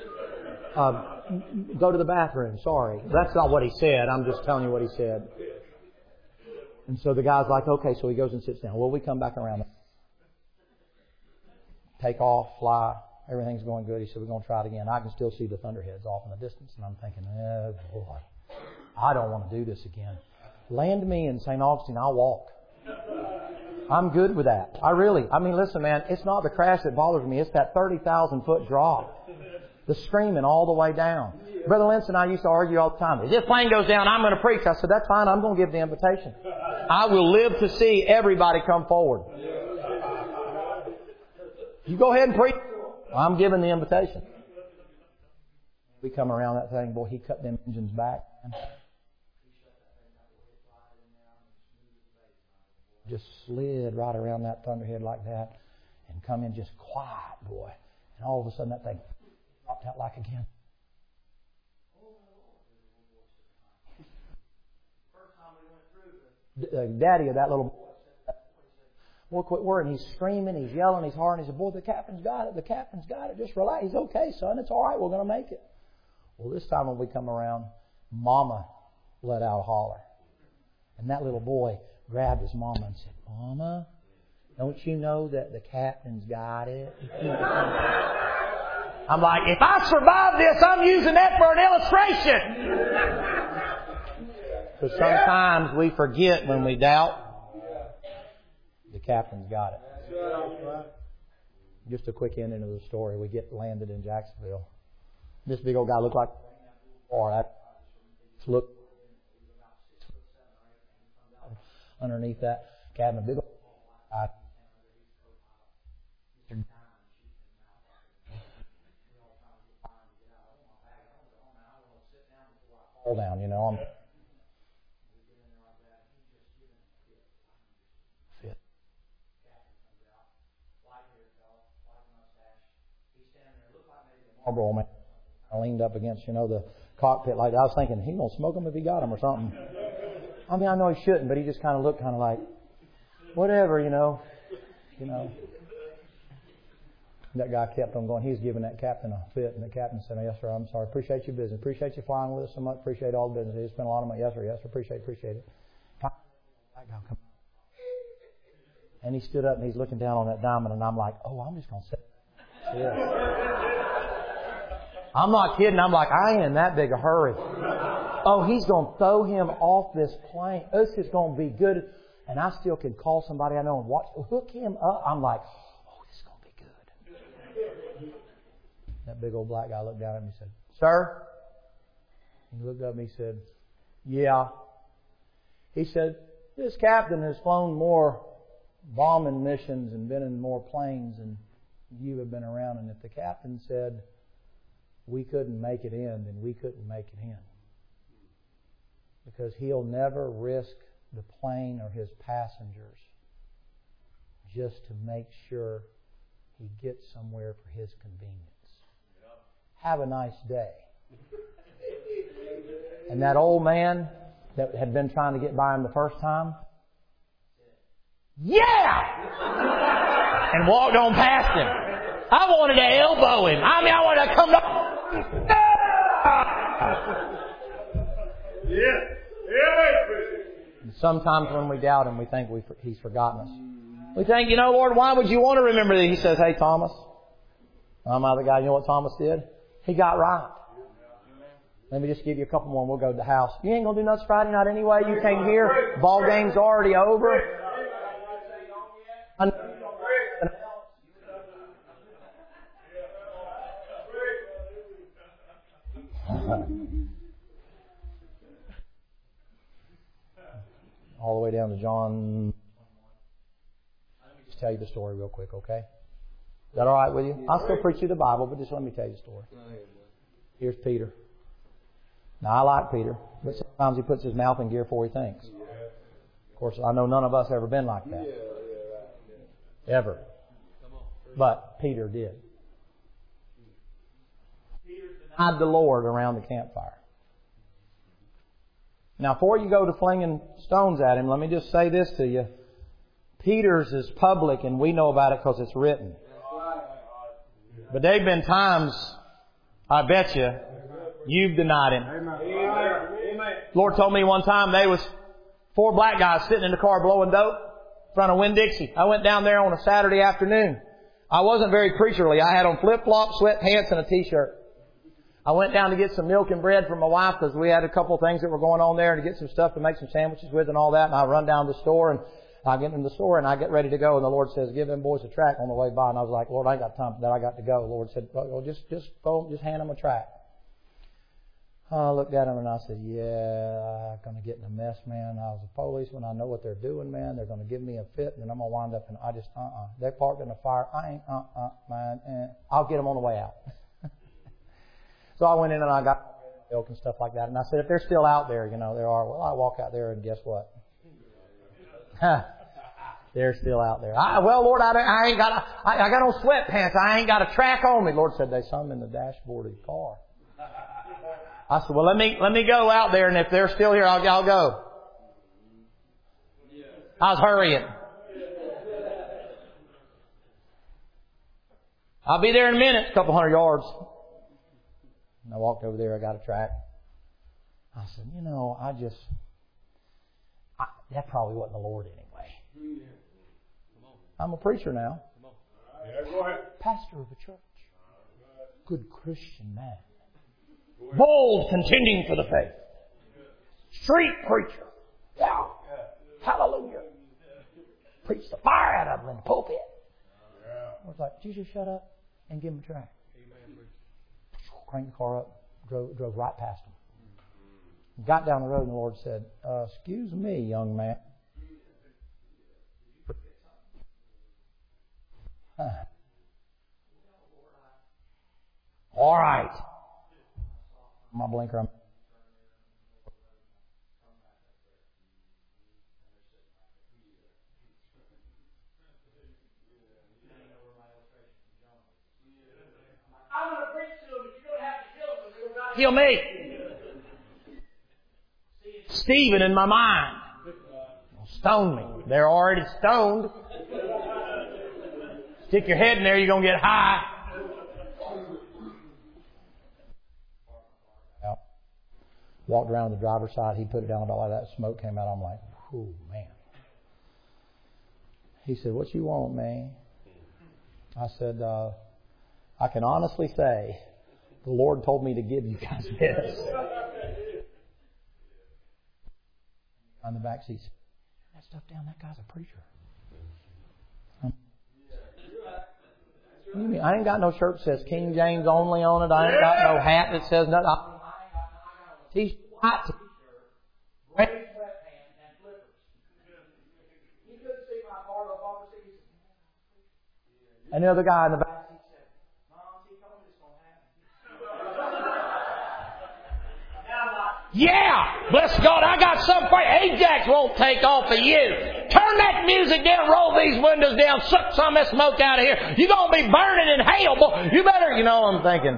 Go to the bathroom. Sorry. That's not what he said. I'm just telling you what he said. And so the guy's like, okay. So he goes and sits down. Well, we come back around. Take off, fly. Everything's going good. He said, we're going to try it again. I can still see the thunderheads off in the distance. And I'm thinking, oh, boy, I don't want to do this again. Land me in St. Augustine, I'll walk. I'm good with that. I mean, listen, man, it's not the crash that bothers me. It's that 30,000 foot drop. The screaming all the way down. Brother Lentz and I used to argue all the time. If this plane goes down, I'm going to preach. I said, that's fine. I'm going to give the invitation. I will live to see everybody come forward. You go ahead and preach. I'm giving the invitation. We come around that thing. Boy, he cut them engines back. Just slid right around that thunderhead like that and come in just quiet, boy. And all of a sudden that thing dropped out like again. First time we went through, the daddy of that little boy, Boy, quit worrying. He's screaming, he's yelling, he's hollering. He said, boy, the captain's got it. The captain's got it. Just relax. He's okay, son. It's all right. We're going to make it. Well, this time when we come around, Mama let out a holler. And that little boy grabbed his mama and said, Mama, don't you know that the captain's got it? I'm like, if I survive this, I'm using that for an illustration. Because sometimes we forget when we doubt. The captain's got it. Just a quick ending of the story. We get landed in Jacksonville. This big old guy looked like look underneath that cabin. Big old guy. Fall down, you know. Fit. Marlboro man. I leaned up against, the cockpit like that. I was thinking, he's going to smoke him if he got him or something. I mean, I know he shouldn't, but he just kind of looked kind of like, whatever, That guy kept on going. He was giving that captain a fit, and the captain said, yes, sir, I'm sorry. Appreciate your business. Appreciate you flying with us so much. Appreciate all the business. He spent a lot of money. Yes, sir, appreciate it. And he stood up and he's looking down on that diamond, and I'm like, I'm just going to sit. I'm not kidding. I'm like, I ain't in that big a hurry. He's going to throw him off this plane. This is going to be good. And I still can call somebody I know and hook him up. I'm like, this is going to be good. That big old black guy looked down at me and said, sir? He looked up and he said, yeah. He said, this captain has flown more bombing missions and been in more planes than you have been around. And if the captain said, we couldn't make it in, then we couldn't make it in. Because he'll never risk the plane or his passengers just to make sure he gets somewhere for his convenience. Have a nice day. And that old man that had been trying to get by him the first time, yeah! And walked on past him. I wanted to elbow him. I wanted to come up. Sometimes when we doubt Him, we think He's forgotten us. We think, Lord, why would you want to remember that? He says, hey, Thomas. I'm out of the guy. You know what Thomas did? He got right. Let me just give you a couple more and we'll go to the house. You ain't going to do nothing Friday night anyway. You came here. Ball game's already over. All the way down to John. Let me just tell you the story real quick, okay? Is that all right with you? I'll still preach you the Bible, but just let me tell you the story. Here's Peter. Now, I like Peter, but sometimes he puts his mouth in gear before he thinks. Of course, I know none of us ever been like that. Ever. But Peter did. Peter denied the Lord around the campfire. Now, before you go to flinging stones at him, let me just say this to you. Peter's is public, and we know about it because it's written. But there have been times, I bet you've denied Him. Lord told me one time there was 4 black guys sitting in the car blowing dope in front of Winn-Dixie. I went down there on a Saturday afternoon. I wasn't very preacherly. I had on flip-flops, sweatpants, and a T-shirt. I went down to get some milk and bread for my wife because we had a couple of things that were going on there, and to get some stuff to make some sandwiches with and all that. And I run down to the store, and I get in the store and I get ready to go, and the Lord says, give them boys a tract on the way by. And I was like, Lord, I ain't got time for that. I got to go. The Lord said, well, just hand them a tract. I looked at him and I said, yeah, I'm going to get in a mess, man. I was a policeman. I know what they're doing, man. They're going to give me a fit, and then I'm going to wind up and they're parked in a fire. I ain't, man. I'll get them on the way out. So I went in and I got milk and stuff like that. And I said, if they're still out there, there are. Well, I walk out there and guess what? They're still out there. Lord, I ain't got I got on sweatpants. I ain't got a track on me. Lord said, there's some in the dashboard of your car. I said, well, let me go out there, and if they're still here, I'll go. I was hurrying. I'll be there in a minute, a couple 100 yards. And I walked over there, I got a tract. I said, that probably wasn't the Lord anyway. I'm a preacher now. Yeah, go ahead. Pastor of a church. Good Christian man. Bold, contending for the faith. Street preacher. Yeah. Hallelujah. Preach the fire out of them in the pulpit. I was like, Jesus, shut up and give him a tract. Cranked the car up, drove right past him. Got down the road and the Lord said, excuse me, young man. All right. My blinker. I'm going to preach to them, but you're going to have to kill them. They're going to kill me. Stephen in my mind. Stone me. They're already stoned. Stick your head in there, you're going to get high. Walked around the driver's side. He put it down. All of that smoke came out. I'm like, oh, man. He said, what you want, man? I said, I can honestly say the Lord told me to give you guys this. On the back seat, that stuff down, that guy's a preacher. What do you mean? I ain't got no shirt that says King James only on it. I ain't got no hat that says nothing. T-shirt, white t-shirt, gray sweatpants, and flippers. He couldn't see my car up off the seat. And the other guy in the back seat said, Mom, he told me this going to happen. Yeah! Bless God, I got something for you. Ajax won't take off of you. Turn that music down, roll these windows down, suck some of that smoke out of here. You're going to be burning in hell, boy. You better, I'm thinking.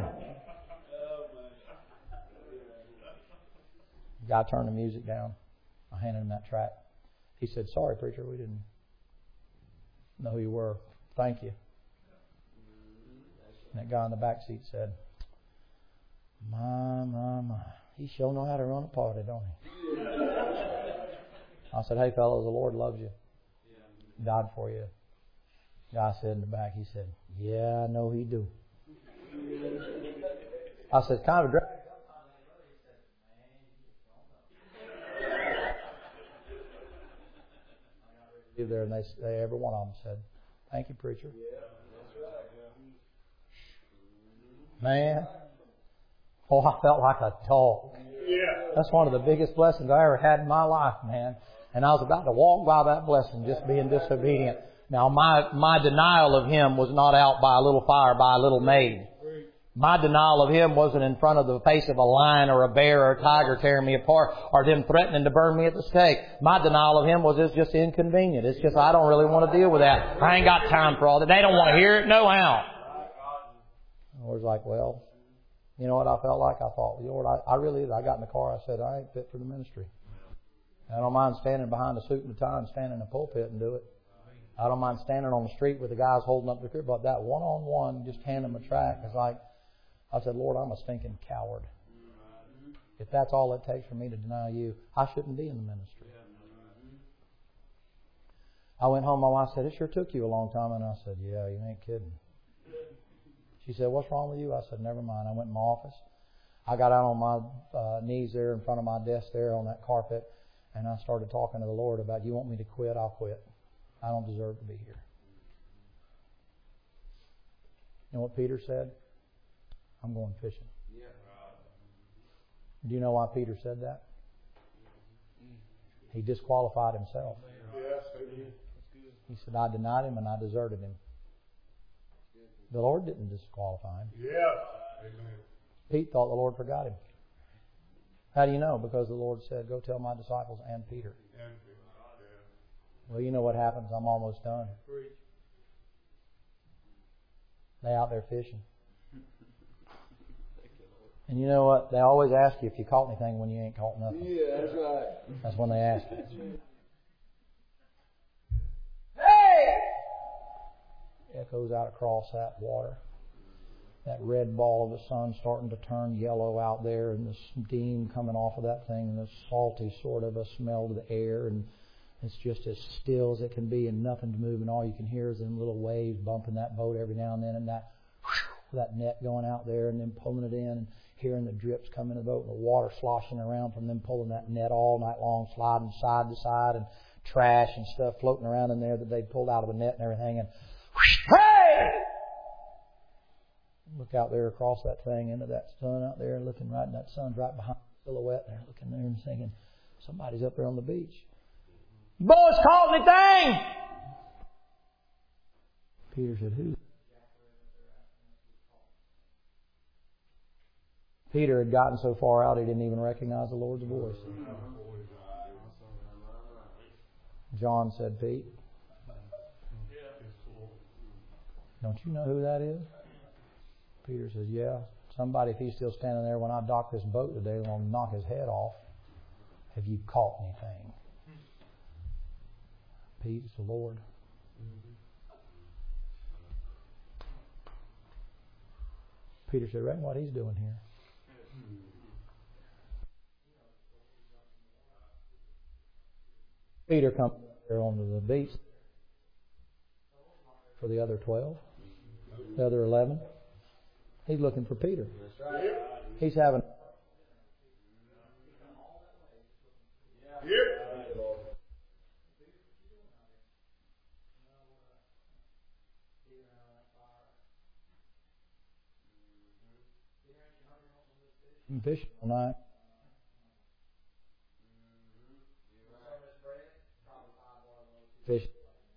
The guy turned the music down. I handed him that tract. He said, sorry, preacher, we didn't know who you were. Thank you. And that guy in the back seat said, my. He sure know how to run a party, don't he? I said, hey, fellows, the Lord loves you. He died for you. The guy said in the back, he said, yeah, I know he do. I said, kind of a drag. There, and they every one of them said, thank you, preacher. Man, I felt like a dog. That's one of the biggest blessings I ever had in my life, man. And I was about to walk by that blessing, just being disobedient. Now, my denial of Him was not out by a little fire, by a little maid. My denial of Him wasn't in front of the face of a lion or a bear or a tiger tearing me apart or them threatening to burn me at the stake. My denial of Him was it's just inconvenient. It's just I don't really want to deal with that. I ain't got time for all that. They don't want to hear it. No how. I was like, well, you know what I felt like? I thought, Lord, I got in the car. I said, I ain't fit for the ministry. I don't mind standing behind a suit and a tie and standing in a pulpit and do it. I don't mind standing on the street with the guys holding up the crib, but that one-on-one, just hand them a tract, is like, I said, Lord, I'm a stinking coward. If that's all it takes for me to deny you, I shouldn't be in the ministry. I went home, my wife said, it sure took you a long time. And I said, yeah, you ain't kidding. She said, what's wrong with you? I said, never mind. I went in my office. I got out on my knees there in front of my desk there on that carpet, and I started talking to the Lord about, you want me to quit? I'll quit. I don't deserve to be here. You know what Peter said? I'm going fishing. Do you know why Peter said that? He disqualified himself. He said, I denied Him and I deserted Him. The Lord didn't disqualify him. Pete thought the Lord forgot him. How do you know? Because the Lord said, go tell my disciples and Peter. Well, you know what happens. I'm almost done. They out there fishing. And you know what? They always ask you if you caught anything when you ain't caught nothing. Yeah, that's right. That's when they ask you. Hey! Echoes out across that water. that red ball of the sun starting to turn yellow out there, and the steam coming off of that thing, and the salty sort of a smell to the air, and it's just as still as it can be, and nothing's moving. All you can hear is them little waves bumping that boat every now and then, and that net going out there, and then pulling it in, and hearing the drips come in the boat, and the water sloshing around from them pulling that net all night long, sliding side to side, and trash and stuff floating around in there that they'd pulled out of the net and everything, and hey! Look out there across that thing into that sun out there, looking right, and that sun's right behind the silhouette there, looking there and thinking, somebody's up there on the beach. Boys caught anything? Peter said, who? Peter had gotten so far out he didn't even recognize the Lord's voice. John said, Pete, don't you know who that is? Peter says, yeah. Somebody, if he's still standing there when I dock this boat today, will knock his head off. Have you caught anything? Pete, it's the Lord. Peter said, reckon what he's doing here. Peter comes there onto the beach for the other 12, the other 11. He's looking for Peter. He's having... Fishing all night. Fish.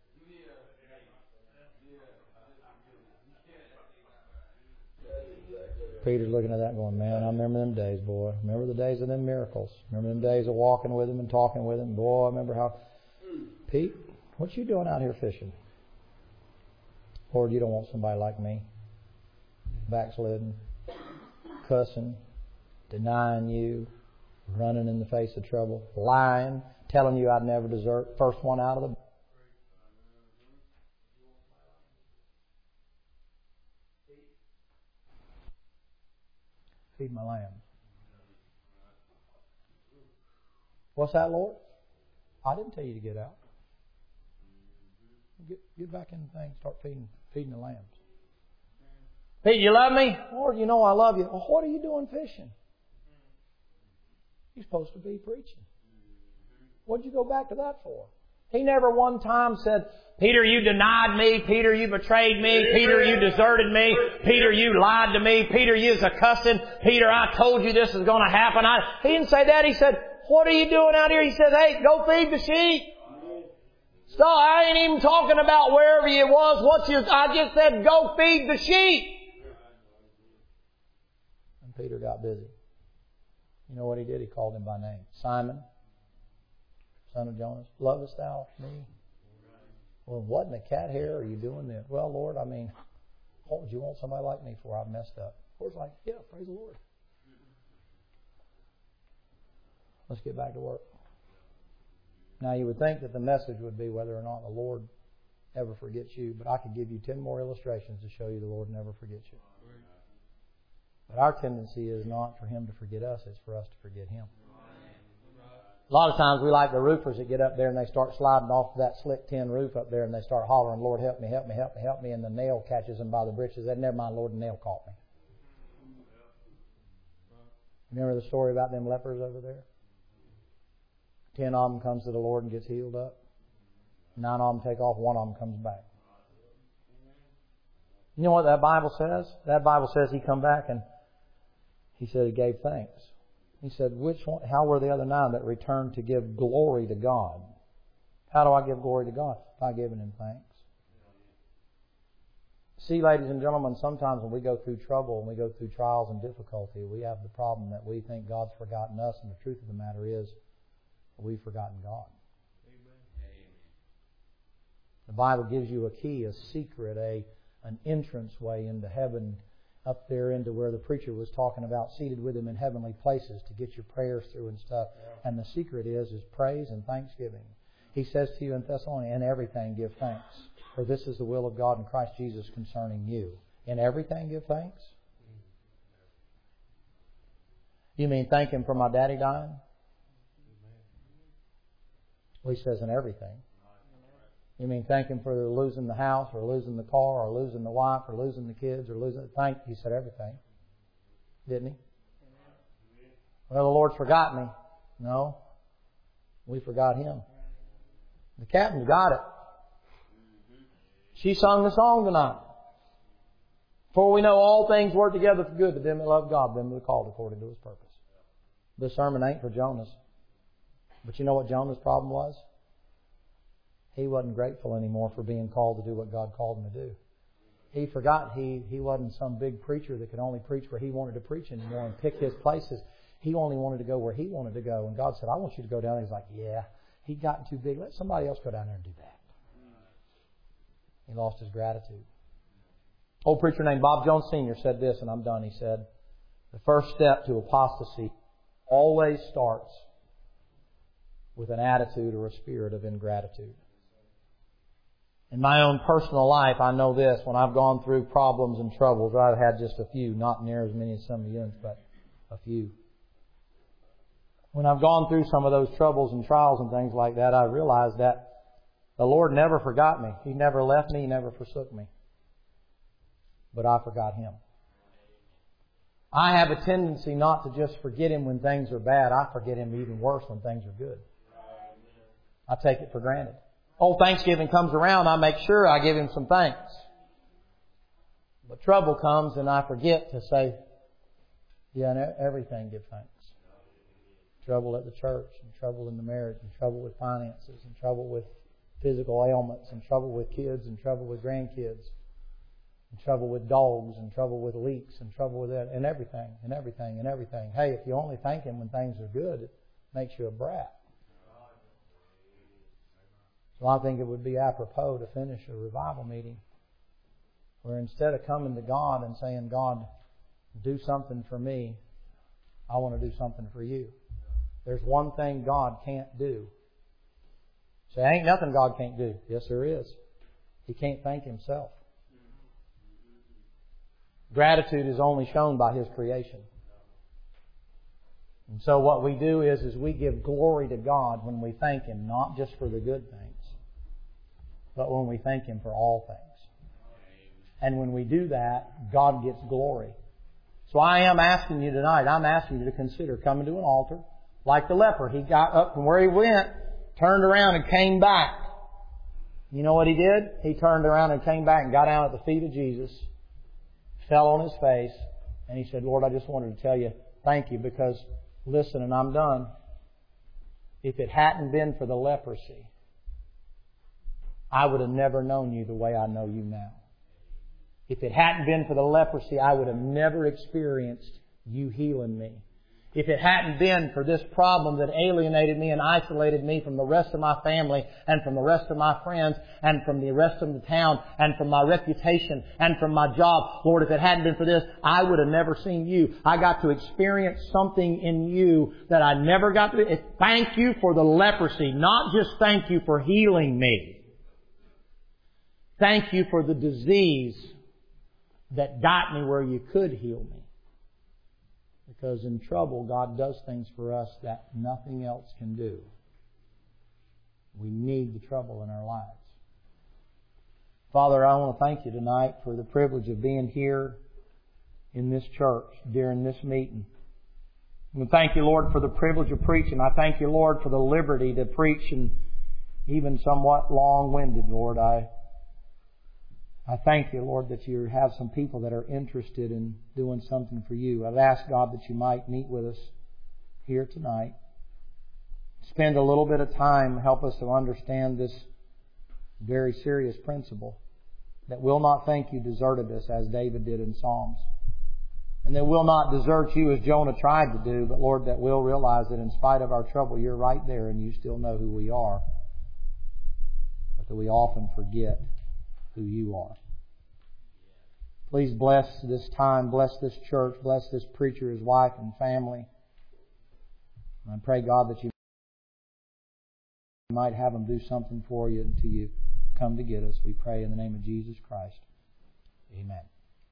Peter's looking at that going, man, I remember them days, boy. Remember the days of them miracles. Remember them days of walking with him and talking with him. Boy, I remember how... Pete, what you doing out here fishing? Lord, you don't want somebody like me. Backslidden, cussing, denying you, running in the face of trouble, lying, telling you I'd never desert, first one out of the... Feed my lambs. What's that, Lord? I didn't tell you to get out. Get back in the thing, start feeding the lambs. Pete, you love me? Lord, you know I love you. Well, what are you doing fishing? You're supposed to be preaching. What'd you go back to that for? He never one time said, Peter, you denied me. Peter, you betrayed me. Peter, you deserted me. Peter, you lied to me. Peter, you's a cussing. Peter, I told you this is going to happen. He didn't say that. He said, what are you doing out here? He said, hey, go feed the sheep. Stop. I ain't even talking about wherever you was. I just said, go feed the sheep. And Peter got busy. You know what he did? He called him by name. Simon, son of Jonas, lovest thou me? Well, what in the cat hair are you doing this? Well, Lord, I mean, what would you want somebody like me for? I've messed up. The Lord's like, yeah, praise the Lord. Let's get back to work. Now, you would think that the message would be whether or not the Lord ever forgets you, but I could give you 10 more illustrations to show you the Lord never forgets you. But our tendency is not for Him to forget us, it's for us to forget Him. A lot of times we like the roofers that get up there and they start sliding off that slick tin roof up there and they start hollering, Lord, help me, help me, help me, help me, and the nail catches them by the britches. They never mind, Lord, the nail caught me. Remember the story about them lepers over there? 10 of them comes to the Lord and gets healed up. 9 of them take off, 1 of them comes back. You know what that Bible says? That Bible says he come back and he said he gave thanks. He said, which one? How were the other 9 that returned to give glory to God? How do I give glory to God? By giving Him thanks. See, ladies and gentlemen, sometimes when we go through trouble and we go through trials and difficulty, we have the problem that we think God's forgotten us, and the truth of the matter is we've forgotten God. Amen. The Bible gives you a key, a secret, an entrance way into heaven, up there into where the preacher was talking about, seated with Him in heavenly places to get your prayers through and stuff. Yeah. And the secret is praise and thanksgiving. He says to you in Thessalonians, in everything give thanks, for this is the will of God in Christ Jesus concerning you. In everything give thanks. You mean thank Him for my daddy dying? Well, He says in everything. You mean thank Him for losing the house, or losing the car, or losing the wife, or losing the kids, or losing... He said everything. Didn't He? Well, the Lord's forgot me. No. We forgot Him. The captain got it. She sung the song tonight. For we know all things work together for good to them that love God, them that are called according to His purpose. This sermon ain't for Jonas. But you know what Jonah's problem was? He wasn't grateful anymore for being called to do what God called him to do. He forgot he wasn't some big preacher that could only preach where he wanted to preach anymore and pick his places. He only wanted to go where he wanted to go. And God said, I want you to go down there. He's like, yeah, he'd gotten too big. Let somebody else go down there and do that. He lost his gratitude. Old preacher named Bob Jones Sr. said this, and I'm done. He said, the first step to apostasy always starts with an attitude or a spirit of ingratitude. In my own personal life, I know this. When I've gone through problems and troubles, I've had just a few, not near as many as some of you, but a few. When I've gone through some of those troubles and trials and things like that, I realized that the Lord never forgot me. He never left me. He never forsook me. But I forgot Him. I have a tendency not to just forget Him when things are bad. I forget Him even worse when things are good. I take it for granted. Oh, Thanksgiving comes around, I make sure I give Him some thanks. But trouble comes and I forget to say, yeah, and everything give thanks. Trouble at the church, and trouble in the marriage, and trouble with finances, and trouble with physical ailments, and trouble with kids, and trouble with grandkids, and trouble with dogs, and trouble with leaks, and trouble with that, and everything, and everything, and everything. Hey, if you only thank Him when things are good, it makes you a brat. So I think it would be apropos to finish a revival meeting where instead of coming to God and saying, God, do something for me, I want to do something for you. There's one thing God can't do. Say, ain't nothing God can't do. Yes, there is. He can't thank Himself. Gratitude is only shown by His creation. And so what we do is we give glory to God when we thank Him, not just for the good things, but when we thank Him for all things. And when we do that, God gets glory. So I am asking you tonight, I'm asking you to consider coming to an altar. Like the leper, he got up from where he went, turned around and came back. You know what he did? He turned around and came back and got down at the feet of Jesus, fell on his face, and he said, Lord, I just wanted to tell you thank you because, listen, and I'm done. If it hadn't been for the leprosy, I would have never known you the way I know you now. If it hadn't been for the leprosy, I would have never experienced you healing me. If it hadn't been for this problem that alienated me and isolated me from the rest of my family and from the rest of my friends and from the rest of the town and from my reputation and from my job, Lord, if it hadn't been for this, I would have never seen you. I got to experience something in you that I never got to. Thank you for the leprosy, not just thank you for healing me. Thank you for the disease that got me where you could heal me. Because in trouble, God does things for us that nothing else can do. We need the trouble in our lives. Father, I want to thank you tonight for the privilege of being here in this church during this meeting. And thank you, Lord, for the privilege of preaching. I thank you, Lord, for the liberty to preach and even somewhat long-winded, Lord. I thank you, Lord, that you have some people that are interested in doing something for you. I've asked, God, that you might meet with us here tonight. Spend a little bit of time, help us to understand this very serious principle, that we'll not think you deserted us as David did in Psalms. And that we'll not desert you as Jonah tried to do, but Lord, that we'll realize that in spite of our trouble, you're right there and you still know who we are. But that we often forget who you are. Please bless this time, bless this church, bless this preacher, his wife and family. And I pray, God, that you might have them do something for you until you come to get us. We pray in the name of Jesus Christ. Amen.